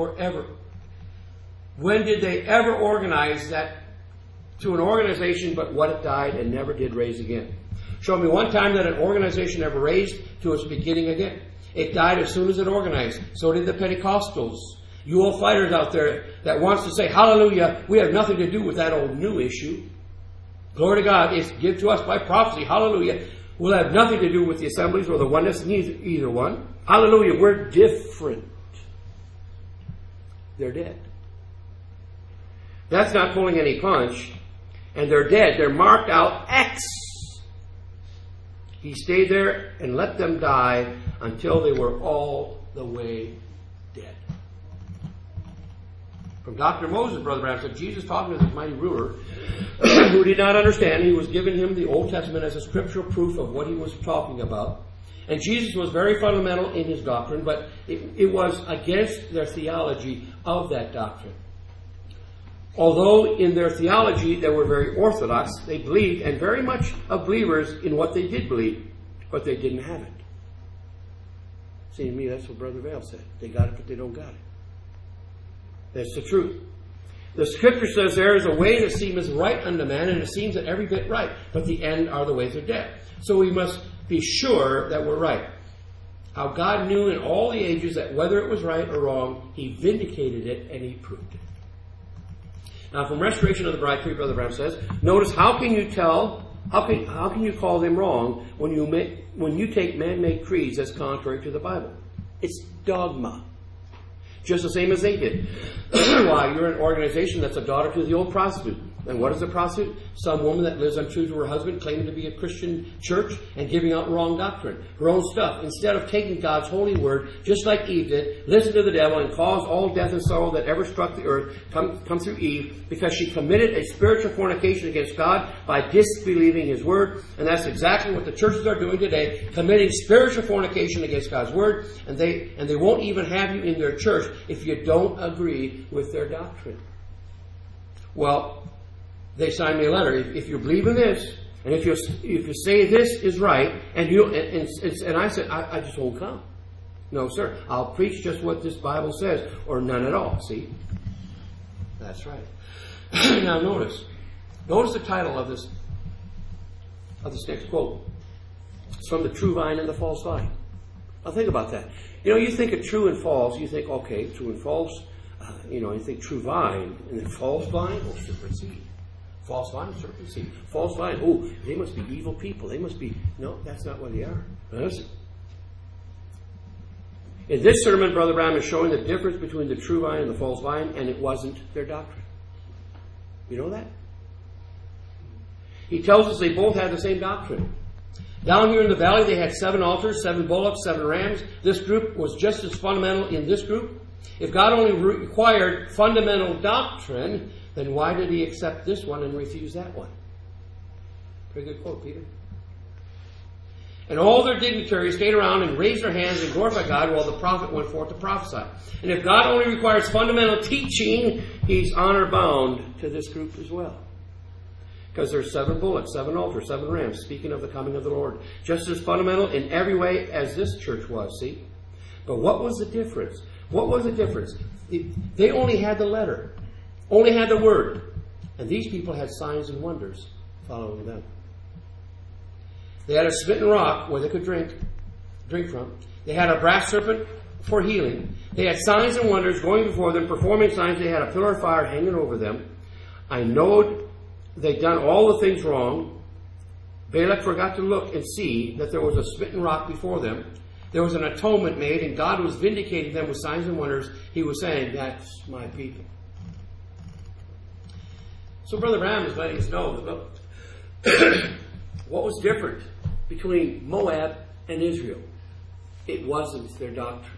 they ever organize that to an organization but what it died and never did raise again? Show me one time that an organization ever raised to its beginning again. It died as soon as it organized. So did the Pentecostals. You old fighters out there that wants to say, hallelujah, we have nothing to do with that old new issue. Glory to God, it's given to us by prophecy. Hallelujah. We'll have nothing to do with the assemblies or the oneness, either one. Hallelujah, we're different. They're dead. That's not pulling any punch. And they're dead. They're marked out X. He stayed there and let them die until they were all the way dead. From Dr. Moses, Brother Branham said, Jesus talking to this mighty ruler who did not understand. He was giving him the Old Testament as a scriptural proof of what he was talking about. And Jesus was very fundamental in his doctrine, but it was against their theology of that doctrine. Although in their theology they were very orthodox, they believed, and very much of believers in what they did believe, but they didn't have it. See, to me, that's what Brother Vail said. They got it, but they don't got it. That's the truth. The Scripture says there is a way that seemeth right unto man, and it seems that every bit right, but the end are the ways of death. So we must be sure that we're right. How God knew in all the ages that whether it was right or wrong, He vindicated it and He proved it. Now, from Restoration of the Bride Tree, Brother Branham says, notice how can you call them wrong when you take man-made creeds as contrary to the Bible? It's dogma. Just the same as they did. Why? You're an organization that's a daughter to the old prostitute. And what is a prostitute? Some woman that lives untrue to her husband, claiming to be a Christian church and giving out wrong doctrine, her own stuff. Instead of taking God's holy word, just like Eve did, listen to the devil and cause all death and sorrow that ever struck the earth come through Eve, because she committed a spiritual fornication against God by disbelieving His word. And that's exactly what the churches are doing today, committing spiritual fornication against God's word. And they won't even have you in their church if you don't agree with their doctrine. Well, they signed me a letter. If you believe in this, and if you say this is right, and I said, I just won't come. No, sir. I'll preach just what this Bible says, or none at all. See? That's right. Now notice the title of this next quote. It's from The True Vine and the False Vine. Now think about that. You think of true and false, you think, okay, true and false. You think true vine, and then false vine, or serpent seed. False vine, serpent seed. False vine, oh, they must be evil people. They must be... No, that's not what they are. Listen. In this sermon, Brother Branham is showing the difference between the true vine and the false vine, and it wasn't their doctrine. You know that? He tells us they both had the same doctrine. Down here in the valley, they had 7 altars, 7 bullocks, 7 rams. This group was just as fundamental in this group. If God only required fundamental doctrine, then why did He accept this one and refuse that one? Pretty good quote, Peter. And all their dignitaries stayed around and raised their hands and glorified God while the prophet went forth to prophesy. And if God only requires fundamental teaching, He's honor bound to this group as well. Because there's 7 bullocks, 7 altars, 7 rams, speaking of the coming of the Lord. Just as fundamental in every way as this church was, see? But what was the difference? What was the difference? They only had the letter, only had the word. And these people had signs and wonders following them. They had a smitten rock where they could drink from. They had a brass serpent for healing. They had signs and wonders going before them, performing signs. They had a pillar of fire hanging over them. I know they'd done all the things wrong. Balak forgot to look and see that there was a smitten rock before them. There was an atonement made, and God was vindicating them with signs and wonders. He was saying, that's my people. So Brother Branham is letting us know that what was different between Moab and Israel? It wasn't their doctrine.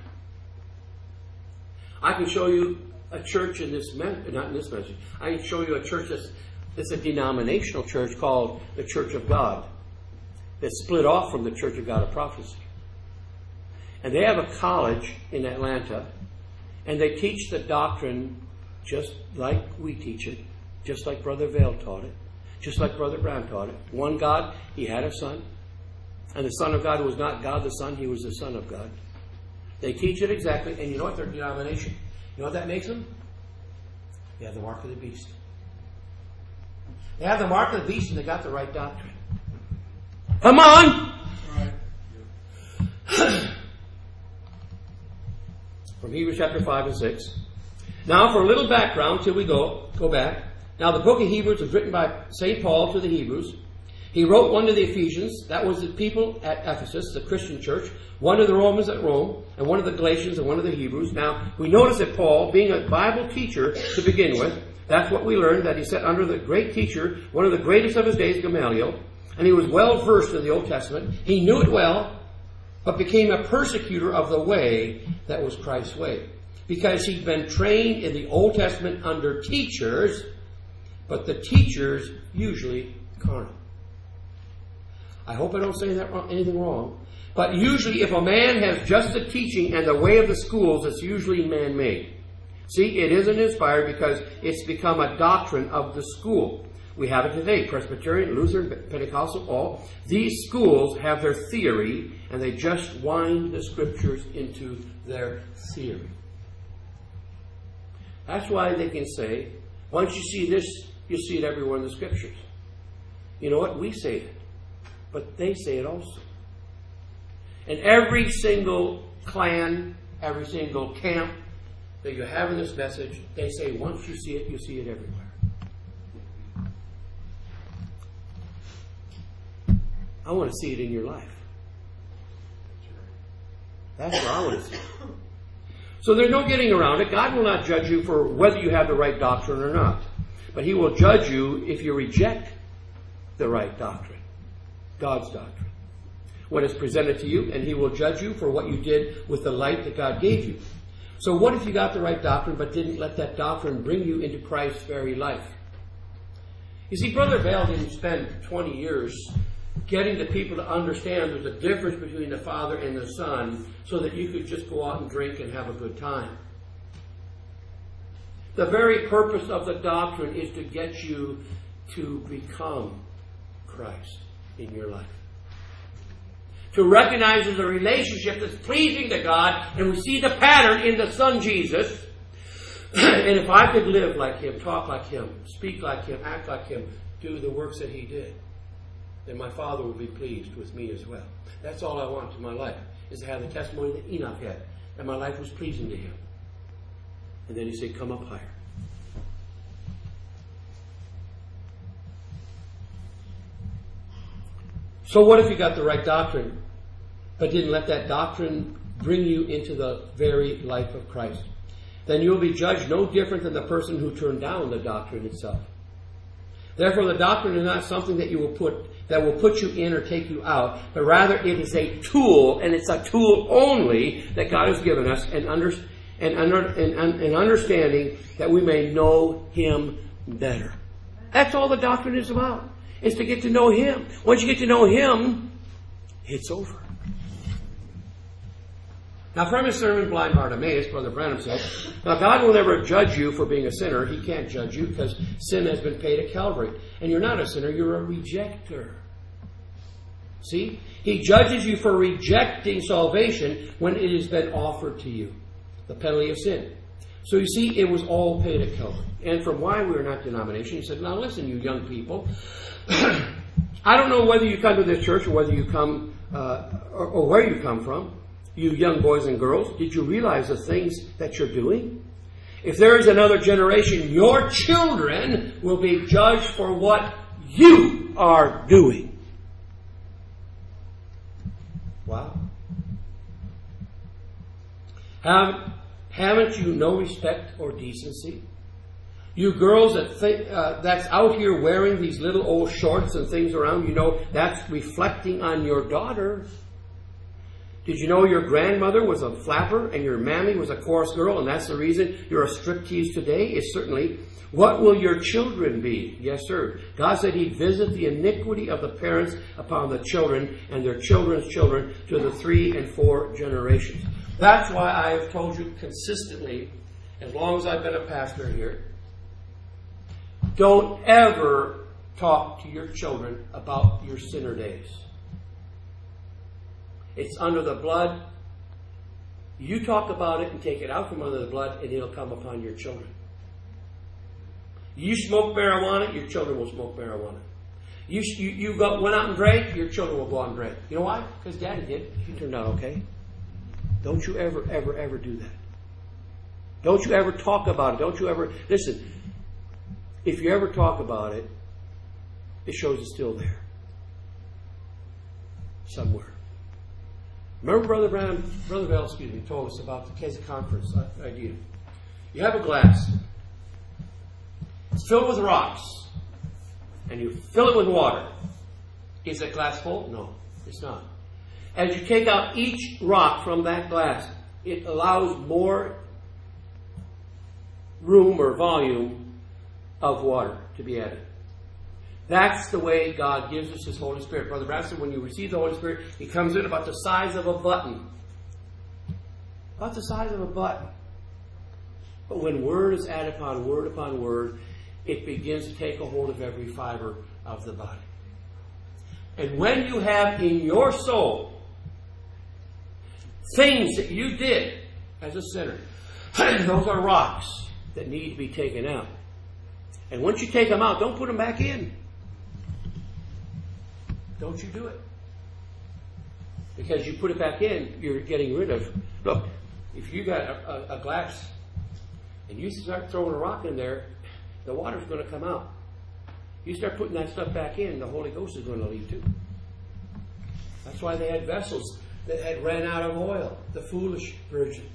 I can show you a church in this not in this message. I can show you a church that's a denominational church called the Church of God, that's split off from the Church of God of Prophecy. And they have a college in Atlanta, and they teach the doctrine just like we teach it, just like Brother Vail taught it, just like Brother Brown taught it. One God, He had a Son, and the Son of God was not God the Son, He was the Son of God. They teach it exactly, and you know what? Their denomination. You know what that makes them? They have the mark of the beast. They have the mark of the beast, and they got the right doctrine. Come on! From Hebrews chapter 5 and 6. Now for a little background till we go back. Now the book of Hebrews was written by St. Paul to the Hebrews. He wrote one to the Ephesians, that was the people at Ephesus, the Christian church, one to the Romans at Rome, and one to the Galatians and one to the Hebrews. Now we notice that Paul, being a Bible teacher to begin with, that's what we learned, that he sat under the great teacher, one of the greatest of his days, Gamaliel, and he was well versed in the Old Testament. He knew it well, but became a persecutor of the way that was Christ's way. Because he'd been trained in the Old Testament under teachers, but the teachers usually carnal. I hope I don't say anything wrong. But usually if a man has just the teaching and the way of the schools, it's usually man-made. See, it isn't inspired because it's become a doctrine of the school. We have it today. Presbyterian, Lutheran, Pentecostal, all. These schools have their theory and they just wind the scriptures into their theory. That's why they can say, once you see this, you see it everywhere in the scriptures. You know what? We say it. But they say it also. And every single clan, every single camp that you have in this message, they say once you see it everywhere. I want to see it in your life. That's where I want to see it. So there's no getting around it. God will not judge you for whether you have the right doctrine or not. But He will judge you if you reject the right doctrine. God's doctrine. When it's presented to you, and He will judge you for what you did with the light that God gave you. So what if you got the right doctrine but didn't let that doctrine bring you into Christ's very life? You see, Brother Vail didn't spend 20 years getting the people to understand there's a difference between the Father and the Son so that you could just go out and drink and have a good time. The very purpose of the doctrine is to get you to become Christ in your life. To recognize there's a relationship that's pleasing to God, and we see the pattern in the Son Jesus. And if I could live like Him, talk like Him, speak like Him, act like Him, do the works that He did, then my Father will be pleased with me as well. That's all I want in my life, is to have the testimony that Enoch had, that my life was pleasing to Him. And then He said, come up higher. So what if you got the right doctrine, but didn't let that doctrine bring you into the very life of Christ? Then you will be judged no different than the person who turned down the doctrine itself. Therefore, the doctrine is not something that will put you in or take you out, but rather it is a tool, and it's a tool only that God has given us, and understanding that we may know Him better. That's all the doctrine is about. Is to get to know Him. Once you get to know Him, it's over. Now, from his sermon, Blind Bartimaeus, Brother Branham said, now God will never judge you for being a sinner. He can't judge you because sin has been paid at Calvary. And you're not a sinner, you're a rejecter. See? He judges you for rejecting salvation when it has been offered to you. The penalty of sin. So you see, it was all paid at Calvary. And from why we are not denomination, he said, now listen, you young people. I don't know whether you come to this church or whether you come, or where you come from. You young boys and girls, did you realize the things that you're doing? If there is another generation, your children will be judged for what you are doing. Wow. Haven't you no respect or decency? You girls that think, that's out here wearing these little old shorts and things around, you know, that's reflecting on your daughters. Did you know your grandmother was a flapper and your mammy was a chorus girl, and that's the reason you're a striptease today? Is certainly, what will your children be? Yes, sir. God said He'd visit the iniquity of the parents upon the children and their children's children to the 3 and 4 generations. That's why I have told you consistently, as long as I've been a pastor here, don't ever talk to your children about your sinner days. It's under the blood. You talk about it and take it out from under the blood, and it'll come upon your children. You smoke marijuana, your children will smoke marijuana. You went out and drank, your children will go out and drink. You know why? Because Daddy did. He turned out okay. Don't you ever, ever, ever do that. Don't you ever talk about it. Don't you ever... Listen, if you ever talk about it, it shows it's still there. Somewhere. Remember Brother Bell, told us about the case of conference idea. You have a glass. It's filled with rocks. And you fill it with water. Is that glass full? No, it's not. As you take out each rock from that glass, it allows more room or volume of water to be added. That's the way God gives us His Holy Spirit. Brother Brown said when you receive the Holy Spirit, He comes in about the size of a button. About the size of a button. But when word is added upon word, it begins to take a hold of every fiber of the body. And when you have in your soul things that you did as a sinner, those are rocks that need to be taken out. And once you take them out, don't put them back in. Don't you do it. Because you put it back in, you're getting rid of... Look, if you got a glass and you start throwing a rock in there, the water's going to come out. You start putting that stuff back in, the Holy Ghost is going to leave too. That's why they had vessels that had ran out of oil. The foolish virgin.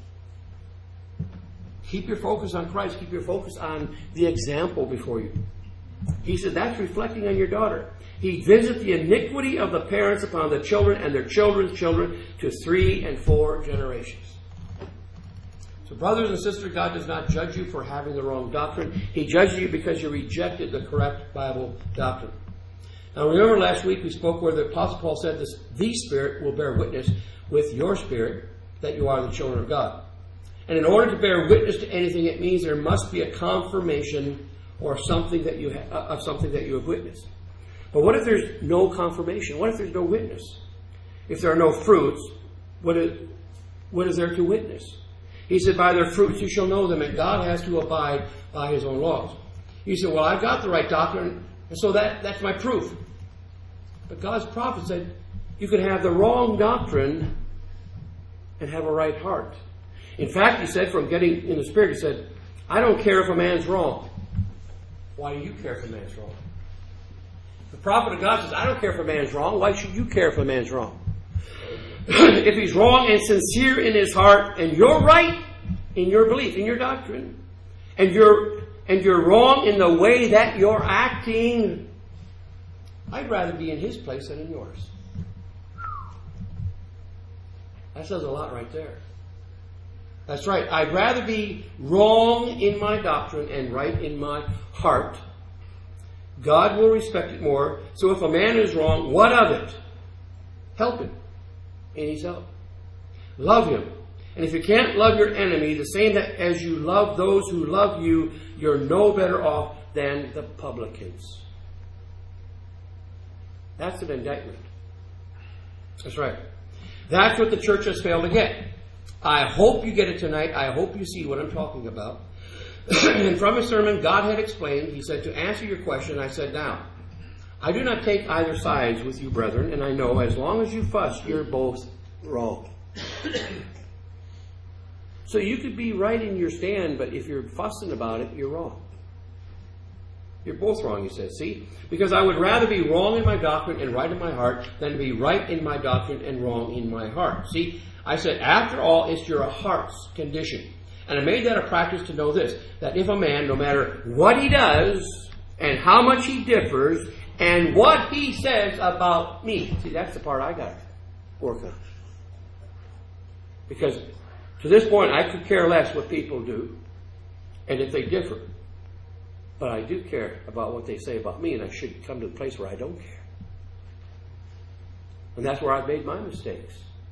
Keep your focus on Christ. Keep your focus on the example before you. He said that's reflecting on your daughter. He visits the iniquity of the parents upon the children and their children's children to 3 and 4 generations. So brothers and sisters, God does not judge you for having the wrong doctrine. He judges you because you rejected the correct Bible doctrine. Now remember last week we spoke where the Apostle Paul said this, the Spirit will bear witness with your spirit that you are the children of God. And in order to bear witness to anything, it means there must be a confirmation or something that you of something that you have witnessed. But what if there's no confirmation? What if there's no witness? If there are no fruits, what is there to witness? He said, by their fruits you shall know them, and God has to abide by His own laws. You said, well, I've got the right doctrine, and so that's my proof. But God's prophet said, you can have the wrong doctrine and have a right heart. In fact, he said, from getting in the Spirit, he said, I don't care if a man's wrong. Why do you care if a man's wrong? The prophet of God says, I don't care if a man's wrong. Why should you care if a man's wrong? If he's wrong and sincere in his heart, and you're right in your belief, in your doctrine, and you're wrong in the way that you're acting, I'd rather be in his place than in yours. That says a lot right there. That's right. I'd rather be wrong in my doctrine and right in my heart. God will respect it more. So if a man is wrong, what of it? Help him. And he's help. Love him. And if you can't love your enemy, the same that as you love those who love you, you're no better off than the publicans. That's an indictment. That's right. That's what the church has failed to get. I hope you get it tonight. I hope you see what I'm talking about. And from his sermon, God had explained, he said, to answer your question, I said, now, I do not take either sides with you, brethren, and I know as long as you fuss, you're both wrong. So you could be right in your stand, but if you're fussing about it, you're wrong. You're both wrong, he says. See? Because I would rather be wrong in my doctrine and right in my heart than to be right in my doctrine and wrong in my heart. See? I said, after all, it's your heart's condition. And I made that a practice to know this, that if a man, no matter what he does and how much he differs and what he says about me, see, that's the part I got to work on. Because to this point, I could care less what people do and if they differ. But I do care about what they say about me, and I should come to the place where I don't care. And that's where I've made my mistakes.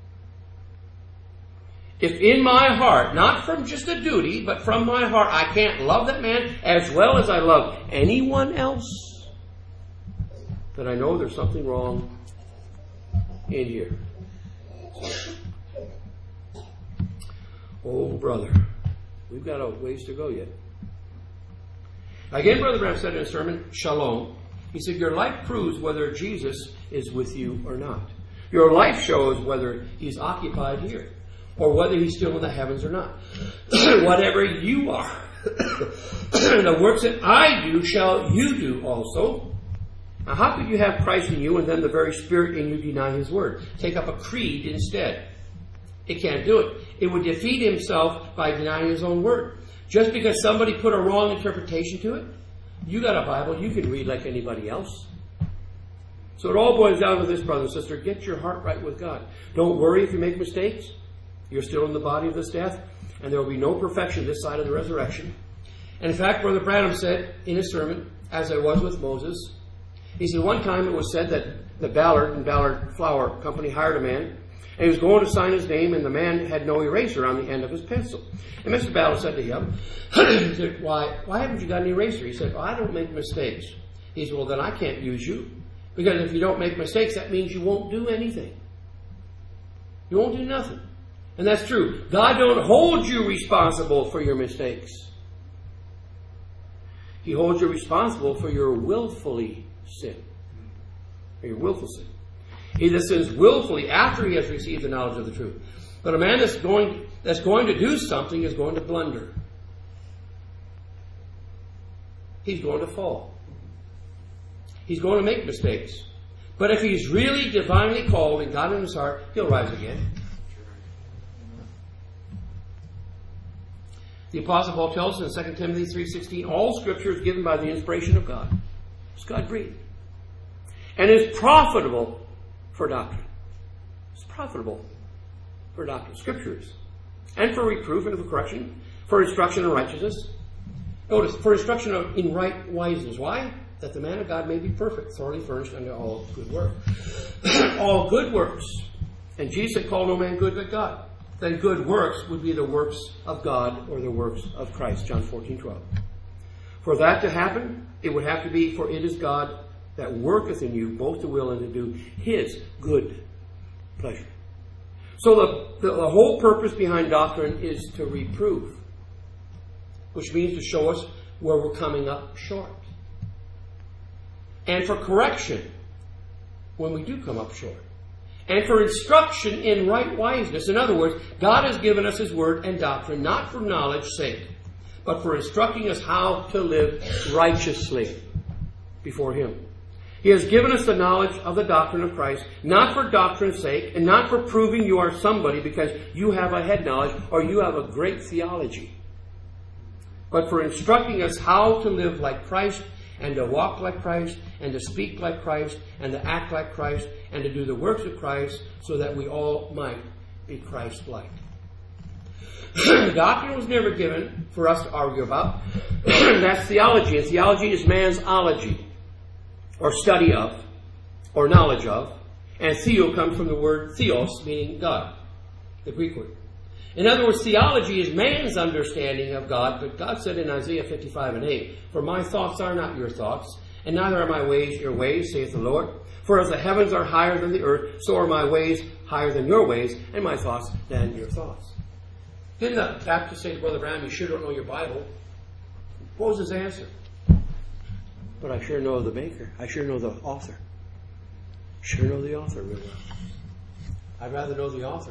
If in my heart, not from just a duty, but from my heart, I can't love that man as well as I love anyone else, then I know there's something wrong in here. Oh, brother, we've got a ways to go yet. Again, Brother Branham said in a sermon, Shalom. He said, your life proves whether Jesus is with you or not. Your life shows whether he's occupied here or whether he's still in the heavens or not. Whatever you are, the works that I do shall you do also. Now, how could you have Christ in you and then the very Spirit in you deny his word? Take up a creed instead. It can't do it. It would defeat himself by denying his own word. Just because somebody put a wrong interpretation to it, you got a Bible, you can read like anybody else. So it all boils down to this, brother and sister. Get your heart right with God. Don't worry if you make mistakes. You're still in the body of this death, and there will be no perfection this side of the resurrection. And in fact, Brother Branham said in his sermon, as I was with Moses, he said one time it was said that the Ballard and Ballard Flour Company hired a man, and he was going to sign his name, and the man had no eraser on the end of his pencil. And Mr. Ballard said to him, he said, why haven't you got an eraser? He said, well, I don't make mistakes. He said, well, then I can't use you. Because if you don't make mistakes, that means you won't do anything. You won't do nothing. And that's true. God don't hold you responsible for your mistakes. He holds you responsible for your willfully sin. Or your willful sin. He that sins willfully after he has received the knowledge of the truth. But a man that's going to do something is going to blunder. He's going to fall. He's going to make mistakes. But if he's really divinely called and God in his heart, he'll rise again. The Apostle Paul tells us in 2 Timothy 3:16, all Scripture is given by the inspiration of God. It's God-breathed. And is profitable for doctrine. It's profitable for doctrine. Scriptures. And for reproof and for correction. For instruction in righteousness. Notice, for instruction in right wiseness. Why? That the man of God may be perfect, thoroughly furnished unto all good work. All good works. And Jesus had called no man good but God. Then good works would be the works of God or the works of Christ. John 14:12. For that to happen, it would have to be, for it is God that worketh in you both to will and to do his good pleasure. So the whole purpose behind doctrine is to reprove, which means to show us where we're coming up short. And for correction, when we do come up short. And for instruction in right wiseness. In other words, God has given us his word and doctrine, not for knowledge's sake, but for instructing us how to live righteously before him. He has given us the knowledge of the doctrine of Christ, not for doctrine's sake, and not for proving you are somebody because you have a head knowledge or you have a great theology, but for instructing us how to live like Christ, and to walk like Christ, and to speak like Christ, and to act like Christ, and to do the works of Christ, so that we all might be Christ-like. Doctrine was never given for us to argue about. That's theology, and theology is man's ology, or study of, or knowledge of, and theo comes from the word theos, meaning God, the Greek word. In other words, theology is man's understanding of God, but God said in Isaiah 55:8, for my thoughts are not your thoughts, and neither are my ways your ways, saith the Lord. For as the heavens are higher than the earth, so are my ways higher than your ways, and my thoughts than your thoughts. Didn't the Baptist say to Brother Branham, you sure don't know your Bible? What was his answer? But I sure know the maker. I sure know the author. Sure know the author really well. I'd rather know the author.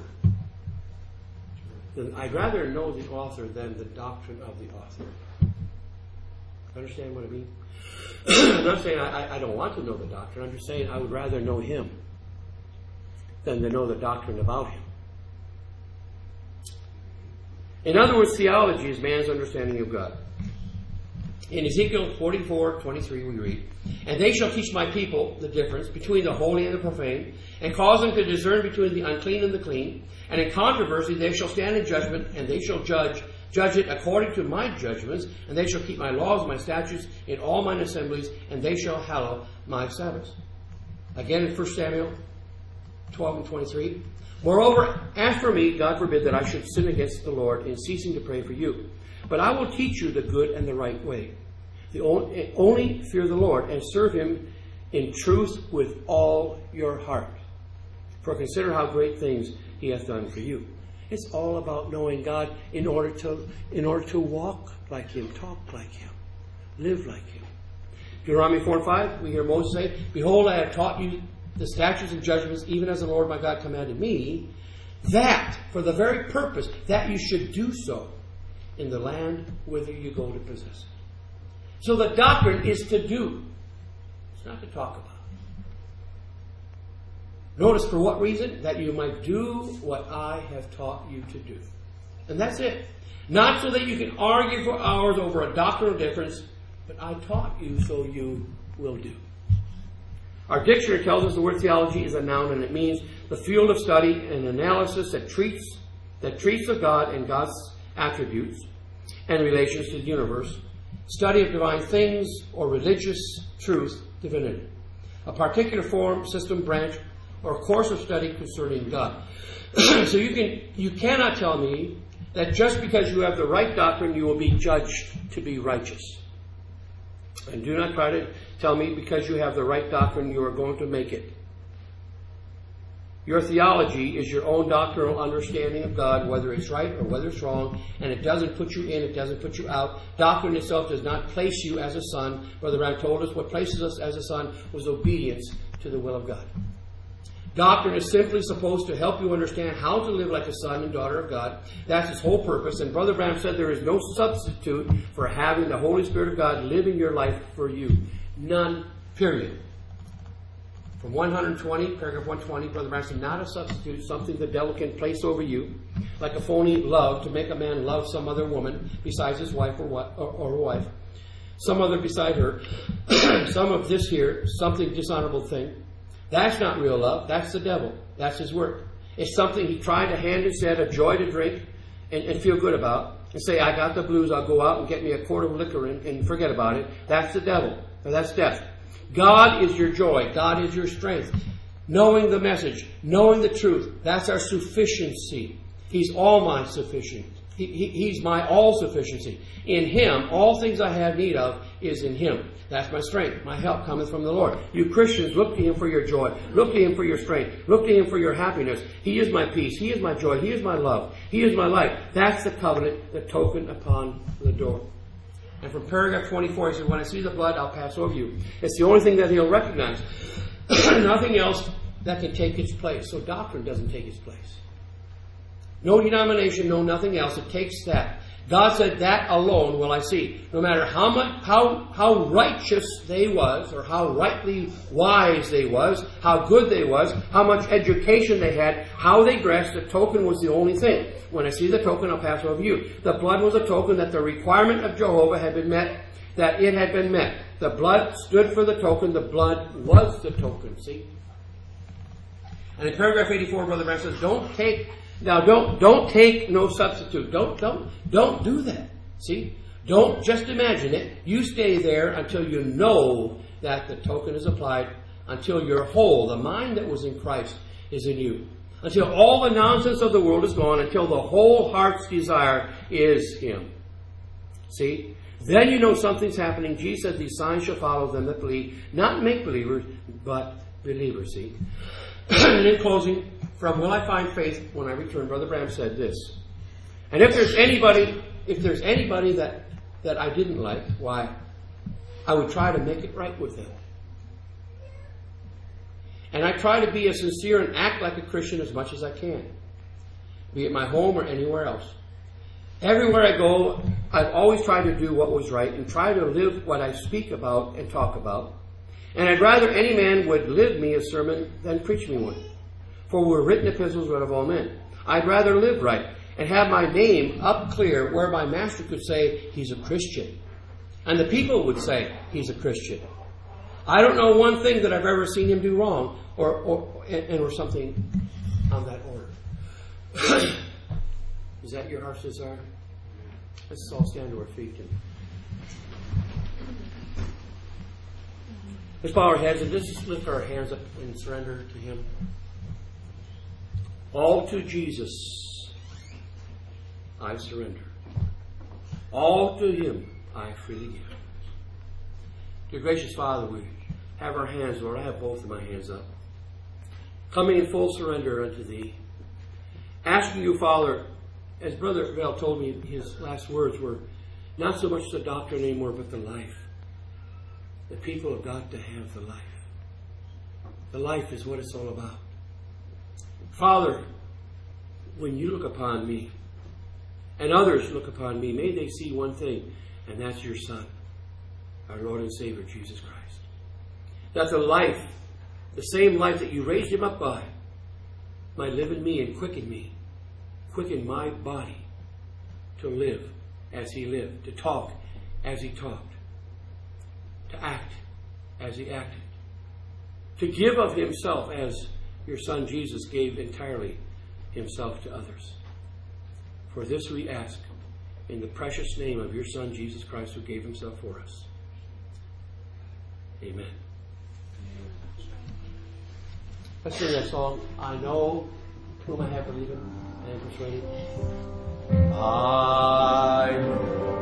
I'd rather know the author than the doctrine of the author. Understand what I mean? I'm not saying I don't want to know the doctrine. I'm just saying I would rather know him than to know the doctrine about him. In other words, theology is man's understanding of God. In Ezekiel 44:23 we read, and they shall teach my people the difference between the holy and the profane, and cause them to discern between the unclean and the clean. And in controversy they shall stand in judgment, and they shall judge it according to my judgments, and they shall keep my laws and my statutes in all mine assemblies, and they shall hallow my Sabbaths. Again in 1 Samuel 12:23, moreover, as for me, God forbid that I should sin against the Lord in ceasing to pray for you. But I will teach you the good and the right way. Only fear the Lord and serve him in truth with all your heart. For consider how great things he hath done for you. It's all about knowing God in order to walk like Him, talk like Him, live like Him. Deuteronomy 4:5, we hear Moses say, "Behold, I have taught you the statutes and judgments, even as the Lord my God commanded me, that for the very purpose that you should do so in the land whither you go to possess it." So the doctrine is to do. It's not to talk about. Notice for what reason? That you might do what I have taught you to do. And that's it. Not so that you can argue for hours over a doctrinal difference, but I taught you so you will do. Our dictionary tells us the word theology is a noun, and it means the field of study and analysis that treats of God and God's attributes and relations to the universe, study of divine things or religious truth, divinity, a particular form, system, branch, or course of study concerning God. So you cannot tell me that just because you have the right doctrine, you will be judged to be righteous. And do not try to tell me because you have the right doctrine, you are going to make it. Your theology is your own doctrinal understanding of God, whether it's right or whether it's wrong, and it doesn't put you in, it doesn't put you out. Doctrine itself does not place you as a son. Brother Brown told us what places us as a son was obedience to the will of God. Doctrine is simply supposed to help you understand how to live like a son and daughter of God. That's its whole purpose. And Brother Branham said there is no substitute for having the Holy Spirit of God live in your life for you. None, period. From 120, paragraph 120, Brother Branham said, not a substitute, something the devil can place over you, like a phony love to make a man love some other woman besides his wife or wife, some other beside her, some of this here, something dishonorable thing. That's not real love. That's the devil. That's his work. It's something he tried to hand instead, a joy to drink and feel good about. And say, I got the blues, I'll go out and get me a quart of liquor and forget about it. That's the devil. Or that's death. God is your joy. God is your strength. Knowing the message, knowing the truth, that's our sufficiency. He's all my sufficient. He's my all sufficiency. In Him, all things I have need of is in Him. That's my strength. My help cometh from the Lord. You Christians, look to Him for your joy. Look to Him for your strength. Look to Him for your happiness. He is my peace. He is my joy. He is my love. He is my light. That's the covenant, the token upon the door. And from paragraph 24, he said, when I see the blood, I'll pass over you. It's the only thing that He'll recognize. Nothing else that can take its place. So doctrine doesn't take its place. No denomination, no nothing else. It takes that. God said, that alone will I see. No matter how righteous they was, or how rightly wise they was, how good they was, how much education they had, how they dressed, the token was the only thing. When I see the token, I'll pass over you. The blood was a token that the requirement of Jehovah had been met, that it had been met. The blood stood for the token. The blood was the token. See? And in paragraph 84, Brother Branham says, don't take no substitute. Don't do that. See? Don't just imagine it. You stay there until you know that the token is applied, until you're whole. The mind that was in Christ is in you. Until all the nonsense of the world is gone, until the whole heart's desire is Him. See? Then you know something's happening. Jesus said, these signs shall follow them that believe. Not make-believers, but believers. See? And in closing, from will I find faith when I return, Brother Branham said this. And if there's anybody that I didn't like, why, I would try to make it right with them. And I try to be as sincere and act like a Christian as much as I can, be it my home or anywhere else. Everywhere I go, I've always tried to do what was right and try to live what I speak about and talk about. And I'd rather any man would live me a sermon than preach me one. For we're written epistles read of all men. I'd rather live right and have my name up clear where my master could say he's a Christian. And the people would say he's a Christian. I don't know one thing that I've ever seen him do wrong or something on that order. Is that your heart's desire? Let's all stand to our feet. Let's bow our heads and just lift our hands up and surrender to Him. All to Jesus I surrender. All to Him I freely give. Dear gracious Father, we have our hands, Lord. I have both of my hands up. Coming in full surrender unto Thee. Asking you, Father, as Brother Bell told me, his last words were not so much the doctrine anymore, but the life. The people have got to have the life. The life is what it's all about. Father, when you look upon me, and others look upon me, may they see one thing, and that's your Son, our Lord and Savior, Jesus Christ. That the life, the same life that you raised him up by, might live in me and quicken me. Quicken my body to live as he lived, to talk as he talked, to act as he acted, to give of himself as your Son Jesus gave entirely himself to others. For this we ask in the precious name of your Son Jesus Christ, who gave himself for us. Amen. Let's sing that song. I know whom I have believed and persuaded. I know